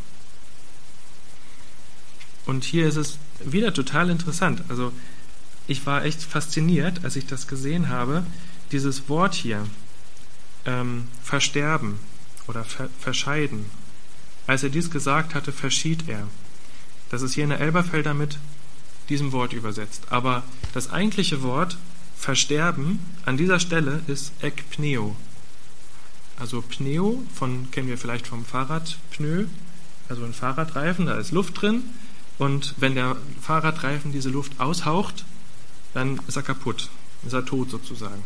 Und hier ist es wieder total interessant. Also ich war echt fasziniert, als ich das gesehen habe. Dieses Wort hier, versterben oder verscheiden. Als er dies gesagt hatte, verschied er. Das ist hier in der Elberfelder mit diesem Wort übersetzt. Aber das eigentliche Wort versterben an dieser Stelle ist ekpneo. Also Pneu, kennen wir vielleicht vom Fahrradpneu, also ein Fahrradreifen, da ist Luft drin. Und wenn der Fahrradreifen diese Luft aushaucht, dann ist er kaputt, ist er tot sozusagen.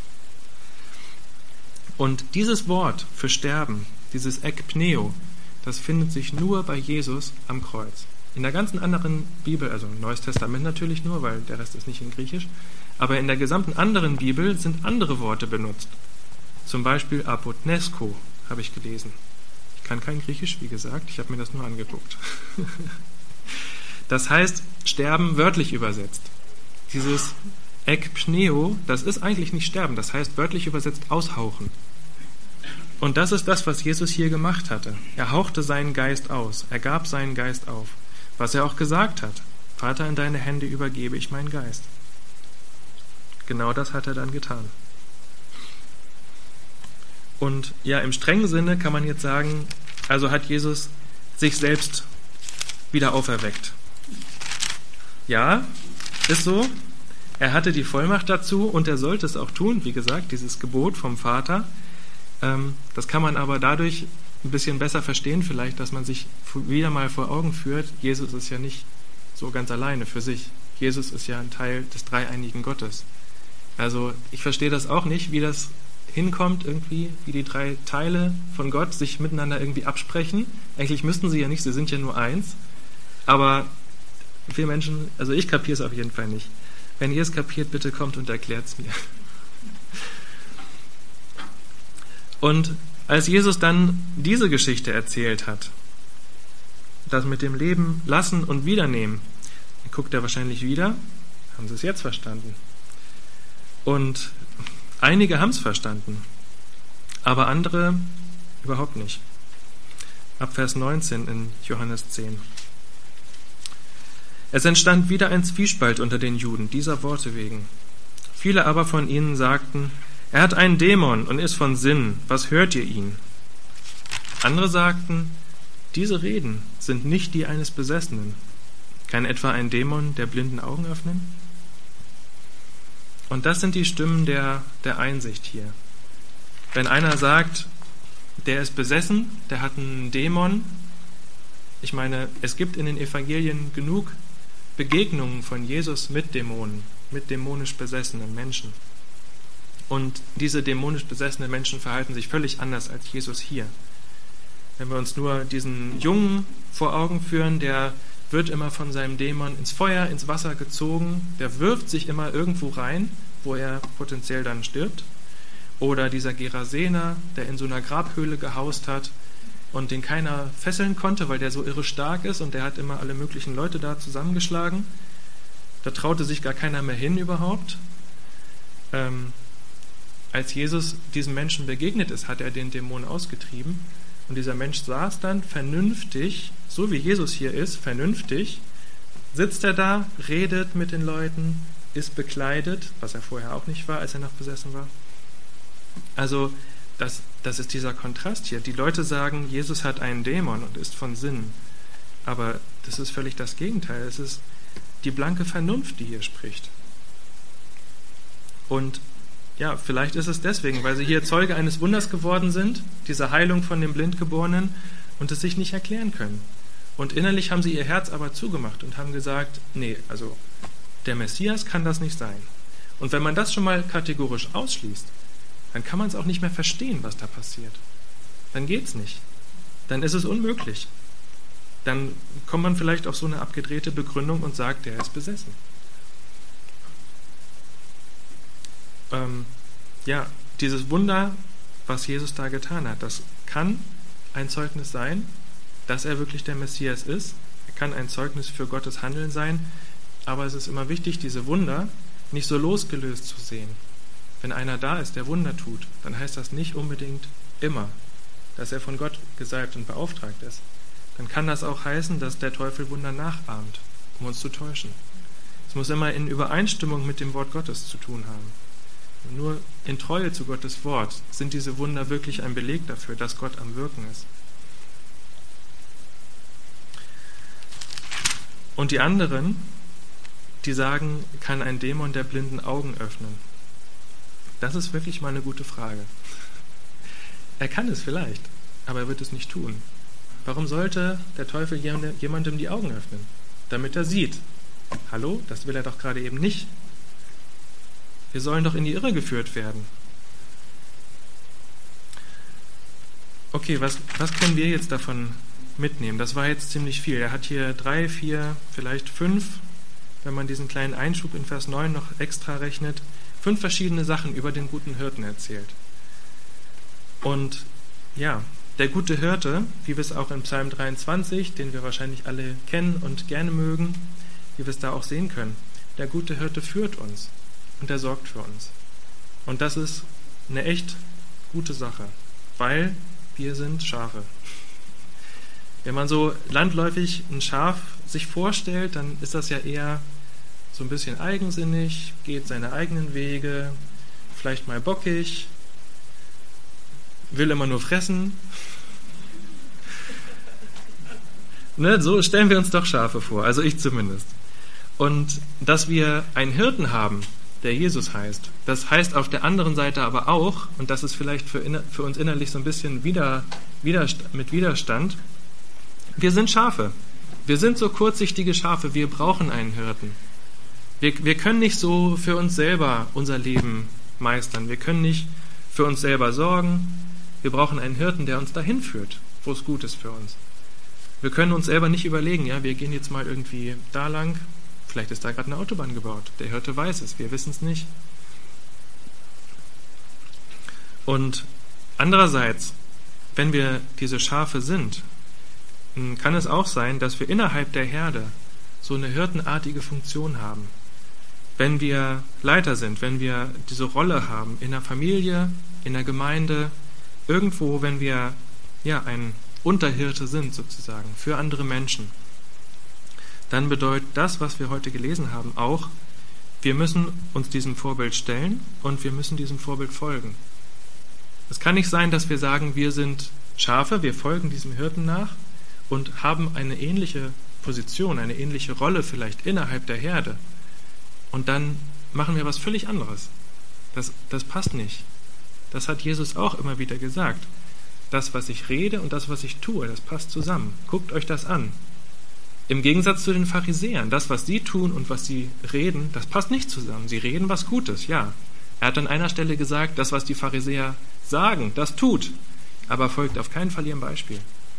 Und dieses Wort für Sterben, dieses ekpneo, das findet sich nur bei Jesus am Kreuz. In der ganzen anderen Bibel, also im Neues Testament natürlich nur, weil der Rest ist nicht in Griechisch, aber in der gesamten anderen Bibel sind andere Worte benutzt. Zum Beispiel apotnesko habe ich gelesen. Ich kann kein Griechisch, wie gesagt, ich habe mir das nur angeguckt. Das heißt, sterben wörtlich übersetzt. Dieses ekpneo, das ist eigentlich nicht sterben, das heißt wörtlich übersetzt aushauchen. Und das ist das, was Jesus hier gemacht hatte. Er hauchte seinen Geist aus, er gab seinen Geist auf. Was er auch gesagt hat: Vater, in deine Hände übergebe ich meinen Geist. Genau das hat er dann getan. Und im strengen Sinne kann man jetzt sagen, also hat Jesus sich selbst wieder auferweckt. Ja, ist so. Er hatte die Vollmacht dazu und er sollte es auch tun, wie gesagt, dieses Gebot vom Vater. Das kann man aber dadurch ein bisschen besser verstehen vielleicht, dass man sich wieder mal vor Augen führt, Jesus ist ja nicht so ganz alleine für sich. Jesus ist ja ein Teil des dreieinigen Gottes. Also ich verstehe das auch nicht, wie das hinkommt irgendwie, wie die drei Teile von Gott sich miteinander irgendwie absprechen. Eigentlich müssten sie ja nicht, sie sind ja nur eins. Aber wir Menschen, also ich kapiere es auf jeden Fall nicht. Wenn ihr es kapiert, bitte kommt und erklärt es mir. Und als Jesus dann diese Geschichte erzählt hat, das mit dem Leben lassen und wiedernehmen, guckt er wahrscheinlich wieder, haben sie es jetzt verstanden. Und einige haben es verstanden, aber andere überhaupt nicht. Ab Vers 19 in Johannes 10. Es entstand wieder ein Zwiespalt unter den Juden, dieser Worte wegen. Viele aber von ihnen sagten: Er hat einen Dämon und ist von Sinnen, was hört ihr ihn? Andere sagten: Diese Reden sind nicht die eines Besessenen. Kann etwa ein Dämon der blinden Augen öffnen? Und das sind die Stimmen der Einsicht hier. Wenn einer sagt, der ist besessen, der hat einen Dämon, ich meine, es gibt in den Evangelien genug Begegnungen von Jesus mit Dämonen, mit dämonisch besessenen Menschen. Und diese dämonisch besessenen Menschen verhalten sich völlig anders als Jesus hier. Wenn wir uns nur diesen Jungen vor Augen führen, der wird immer von seinem Dämon ins Feuer, ins Wasser gezogen, der wirft sich immer irgendwo rein, wo er potenziell dann stirbt. Oder dieser Gerasener, der in so einer Grabhöhle gehaust hat und den keiner fesseln konnte, weil der so irre stark ist und der hat immer alle möglichen Leute da zusammengeschlagen. Da traute sich gar keiner mehr hin überhaupt. Als Jesus diesem Menschen begegnet ist, hat er den Dämon ausgetrieben und dieser Mensch saß dann vernünftig, so wie Jesus hier ist, vernünftig sitzt er da, redet mit den Leuten, ist bekleidet, was er vorher auch nicht war, als er noch besessen war. Also das ist dieser Kontrast hier. Die Leute sagen, Jesus hat einen Dämon und ist von Sinnen. Aber das ist völlig das Gegenteil. Es ist die blanke Vernunft, die hier spricht. Und ja, vielleicht ist es deswegen, weil sie hier Zeuge eines Wunders geworden sind, dieser Heilung von dem Blindgeborenen, und es sich nicht erklären können. Und innerlich haben sie ihr Herz aber zugemacht und haben gesagt, nee, also der Messias kann das nicht sein. Und wenn man das schon mal kategorisch ausschließt, dann kann man es auch nicht mehr verstehen, was da passiert. Dann geht's nicht. Dann ist es unmöglich. Dann kommt man vielleicht auf so eine abgedrehte Begründung und sagt, der ist besessen. Ja, dieses Wunder, was Jesus da getan hat, das kann ein Zeugnis sein, dass er wirklich der Messias ist. Er kann ein Zeugnis für Gottes Handeln sein, aber es ist immer wichtig, diese Wunder nicht so losgelöst zu sehen. Wenn einer da ist, der Wunder tut, dann heißt das nicht unbedingt immer, dass er von Gott gesalbt und beauftragt ist. Dann kann das auch heißen, dass der Teufel Wunder nachahmt, um uns zu täuschen. Es muss immer in Übereinstimmung mit dem Wort Gottes zu tun haben. Und nur in Treue zu Gottes Wort sind diese Wunder wirklich ein Beleg dafür, dass Gott am Wirken ist. Und die anderen, die sagen, kann ein Dämon der blinden Augen öffnen? Das ist wirklich mal eine gute Frage. Er kann es vielleicht, aber er wird es nicht tun. Warum sollte der Teufel jemandem die Augen öffnen? Damit er sieht. Hallo, das will er doch gerade eben nicht. Wir sollen doch in die Irre geführt werden. Okay, was können wir jetzt davon mitnehmen? Das war jetzt ziemlich viel. Er hat hier 3, 4, vielleicht 5, wenn man diesen kleinen Einschub in Vers 9 noch extra rechnet, 5 verschiedene Sachen über den guten Hirten erzählt. Und ja, der gute Hirte, wie wir es auch in Psalm 23, den wir wahrscheinlich alle kennen und gerne mögen, wie wir es da auch sehen können, der gute Hirte führt uns und er sorgt für uns. Und das ist eine echt gute Sache, weil wir sind Schafe. Wenn man so landläufig ein Schaf sich vorstellt, dann ist das ja eher so ein bisschen eigensinnig, geht seine eigenen Wege, vielleicht mal bockig, will immer nur fressen. Ne, so stellen wir uns doch Schafe vor, also ich zumindest. Und dass wir einen Hirten haben, der Jesus heißt, das heißt auf der anderen Seite aber auch, und das ist vielleicht für uns innerlich so ein bisschen mit Widerstand, wir sind Schafe. Wir sind so kurzsichtige Schafe, wir brauchen einen Hirten. Wir können nicht so für uns selber unser Leben meistern. Wir können nicht für uns selber sorgen. Wir brauchen einen Hirten, der uns dahin führt, wo es gut ist für uns. Wir können uns selber nicht überlegen, ja, wir gehen jetzt mal irgendwie da lang, vielleicht ist da gerade eine Autobahn gebaut. Der Hirte weiß es, wir wissen es nicht. Und andererseits, wenn wir diese Schafe sind, kann es auch sein, dass wir innerhalb der Herde so eine hirtenartige Funktion haben. Wenn wir Leiter sind, wenn wir diese Rolle haben in der Familie, in der Gemeinde, irgendwo, wenn wir ja ein Unterhirte sind sozusagen für andere Menschen, dann bedeutet das, was wir heute gelesen haben, auch, wir müssen uns diesem Vorbild stellen und wir müssen diesem Vorbild folgen. Es kann nicht sein, dass wir sagen, wir sind Schafe, wir folgen diesem Hirten nach und haben eine ähnliche Position, eine ähnliche Rolle vielleicht innerhalb der Herde. Und dann machen wir was völlig anderes. Das passt nicht. Das hat Jesus auch immer wieder gesagt. Das, was ich rede und das, was ich tue, das passt zusammen. Guckt euch das an. Im Gegensatz zu den Pharisäern, das, was sie tun und was sie reden, das passt nicht zusammen. Sie reden was Gutes, ja. Er hat an einer Stelle gesagt, das, was die Pharisäer sagen, das tut, aber folgt auf keinen Fall ihrem Beispiel.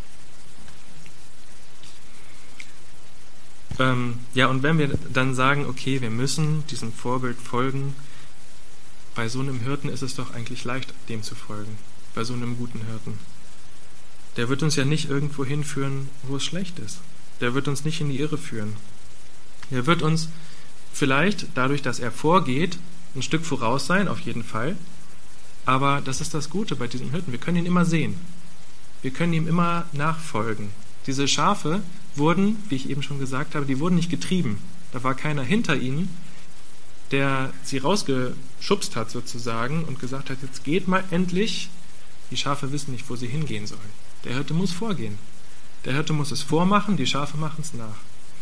Ja, und wenn wir dann sagen, okay, wir müssen diesem Vorbild folgen, bei so einem Hirten ist es doch eigentlich leicht, dem zu folgen, bei so einem guten Hirten. Der wird uns ja nicht irgendwo hinführen, wo es schlecht ist. Der wird uns nicht in die Irre führen. Er wird uns vielleicht, dadurch, dass er vorgeht, ein Stück voraus sein, auf jeden Fall, aber das ist das Gute bei diesem Hirten. Wir können ihn immer sehen. Wir können ihm immer nachfolgen. Diese Schafe wurden, wie ich eben schon gesagt habe, die wurden nicht getrieben. Da war keiner hinter ihnen, der sie rausgeschubst hat sozusagen und gesagt hat, jetzt geht mal endlich. Die Schafe wissen nicht, wo sie hingehen sollen. Der Hirte muss vorgehen. Der Hirte muss es vormachen, die Schafe machen es nach.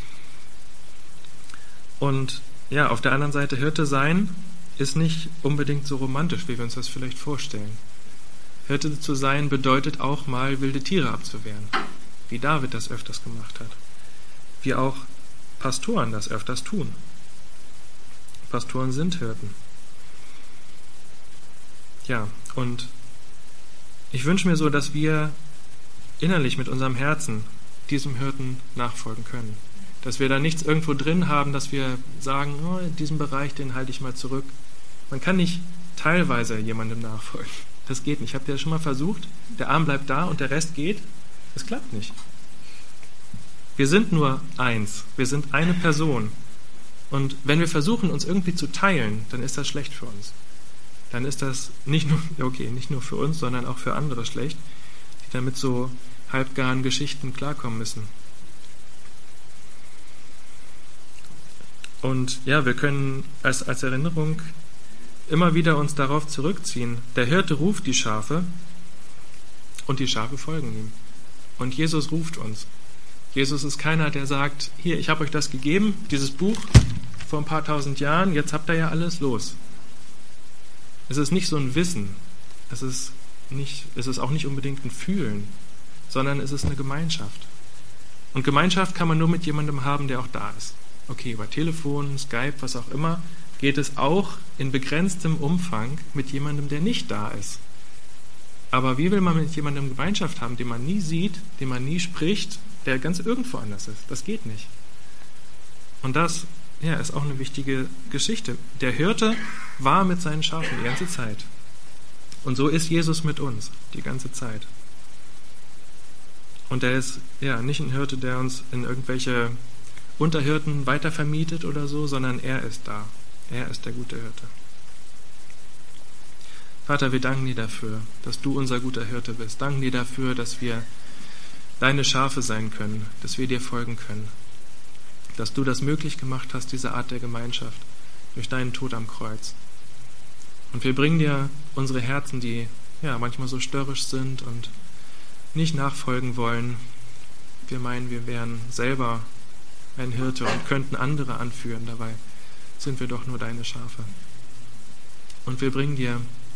Und ja, auf der anderen Seite, Hirte sein ist nicht unbedingt so romantisch, wie wir uns das vielleicht vorstellen. Hirte zu sein bedeutet auch mal wilde Tiere abzuwehren, wie David das öfters gemacht hat. Wie auch Pastoren das öfters tun. Pastoren sind Hirten. Ja, und ich wünsche mir so, dass wir innerlich mit unserem Herzen diesem Hirten nachfolgen können. Dass wir da nichts irgendwo drin haben, dass wir sagen, oh, in diesem Bereich, den halte ich mal zurück. Man kann nicht teilweise jemandem nachfolgen. Das geht nicht. Habt ihr das schon mal versucht? Der Arm bleibt da und der Rest geht? Das klappt nicht. Wir sind nur eins. Wir sind eine Person. Und wenn wir versuchen, uns irgendwie zu teilen, dann ist das schlecht für uns. Dann ist das nicht nur für uns, sondern auch für andere schlecht, die damit so halbgaren Geschichten klarkommen müssen. Und ja, wir können als Erinnerung immer wieder uns darauf zurückziehen. Der Hirte ruft die Schafe und die Schafe folgen ihm. Und Jesus ruft uns. Jesus ist keiner, der sagt, hier, ich habe euch das gegeben, dieses Buch vor ein paar tausend Jahren, jetzt habt ihr ja alles, los. Es ist nicht so ein Wissen, es ist auch nicht unbedingt ein Fühlen, sondern es ist eine Gemeinschaft. Und Gemeinschaft kann man nur mit jemandem haben, der auch da ist. Okay, über Telefon, Skype, was auch immer, geht es auch in begrenztem Umfang mit jemandem, der nicht da ist. Aber wie will man mit jemandem Gemeinschaft haben, den man nie sieht, den man nie spricht, der ganz irgendwo anders ist? Das geht nicht. Und das ist auch eine wichtige Geschichte. Der Hirte war mit seinen Schafen die ganze Zeit. Und so ist Jesus mit uns die ganze Zeit. Und er ist nicht ein Hirte, der uns in irgendwelche Unterhirten weitervermietet oder so, sondern er ist da. Er ist der gute Hirte. Vater, wir danken dir dafür, dass du unser guter Hirte bist. Danken dir dafür, dass wir deine Schafe sein können, dass wir dir folgen können. Dass du das möglich gemacht hast, diese Art der Gemeinschaft, durch deinen Tod am Kreuz. Und wir bringen dir unsere Herzen, die manchmal so störrisch sind und nicht nachfolgen wollen. Wir meinen, wir wären selber ein Hirte und könnten andere anführen. Dabei sind wir doch nur deine Schafe. Und wir bringen dir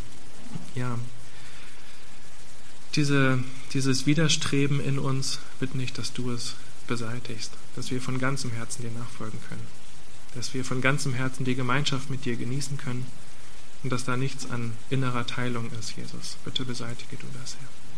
dieses Widerstreben in uns, bitte nicht, dass du es beseitigst, dass wir von ganzem Herzen dir nachfolgen können, dass wir von ganzem Herzen die Gemeinschaft mit dir genießen können und dass da nichts an innerer Teilung ist, Jesus. Bitte beseitige du das, Herr.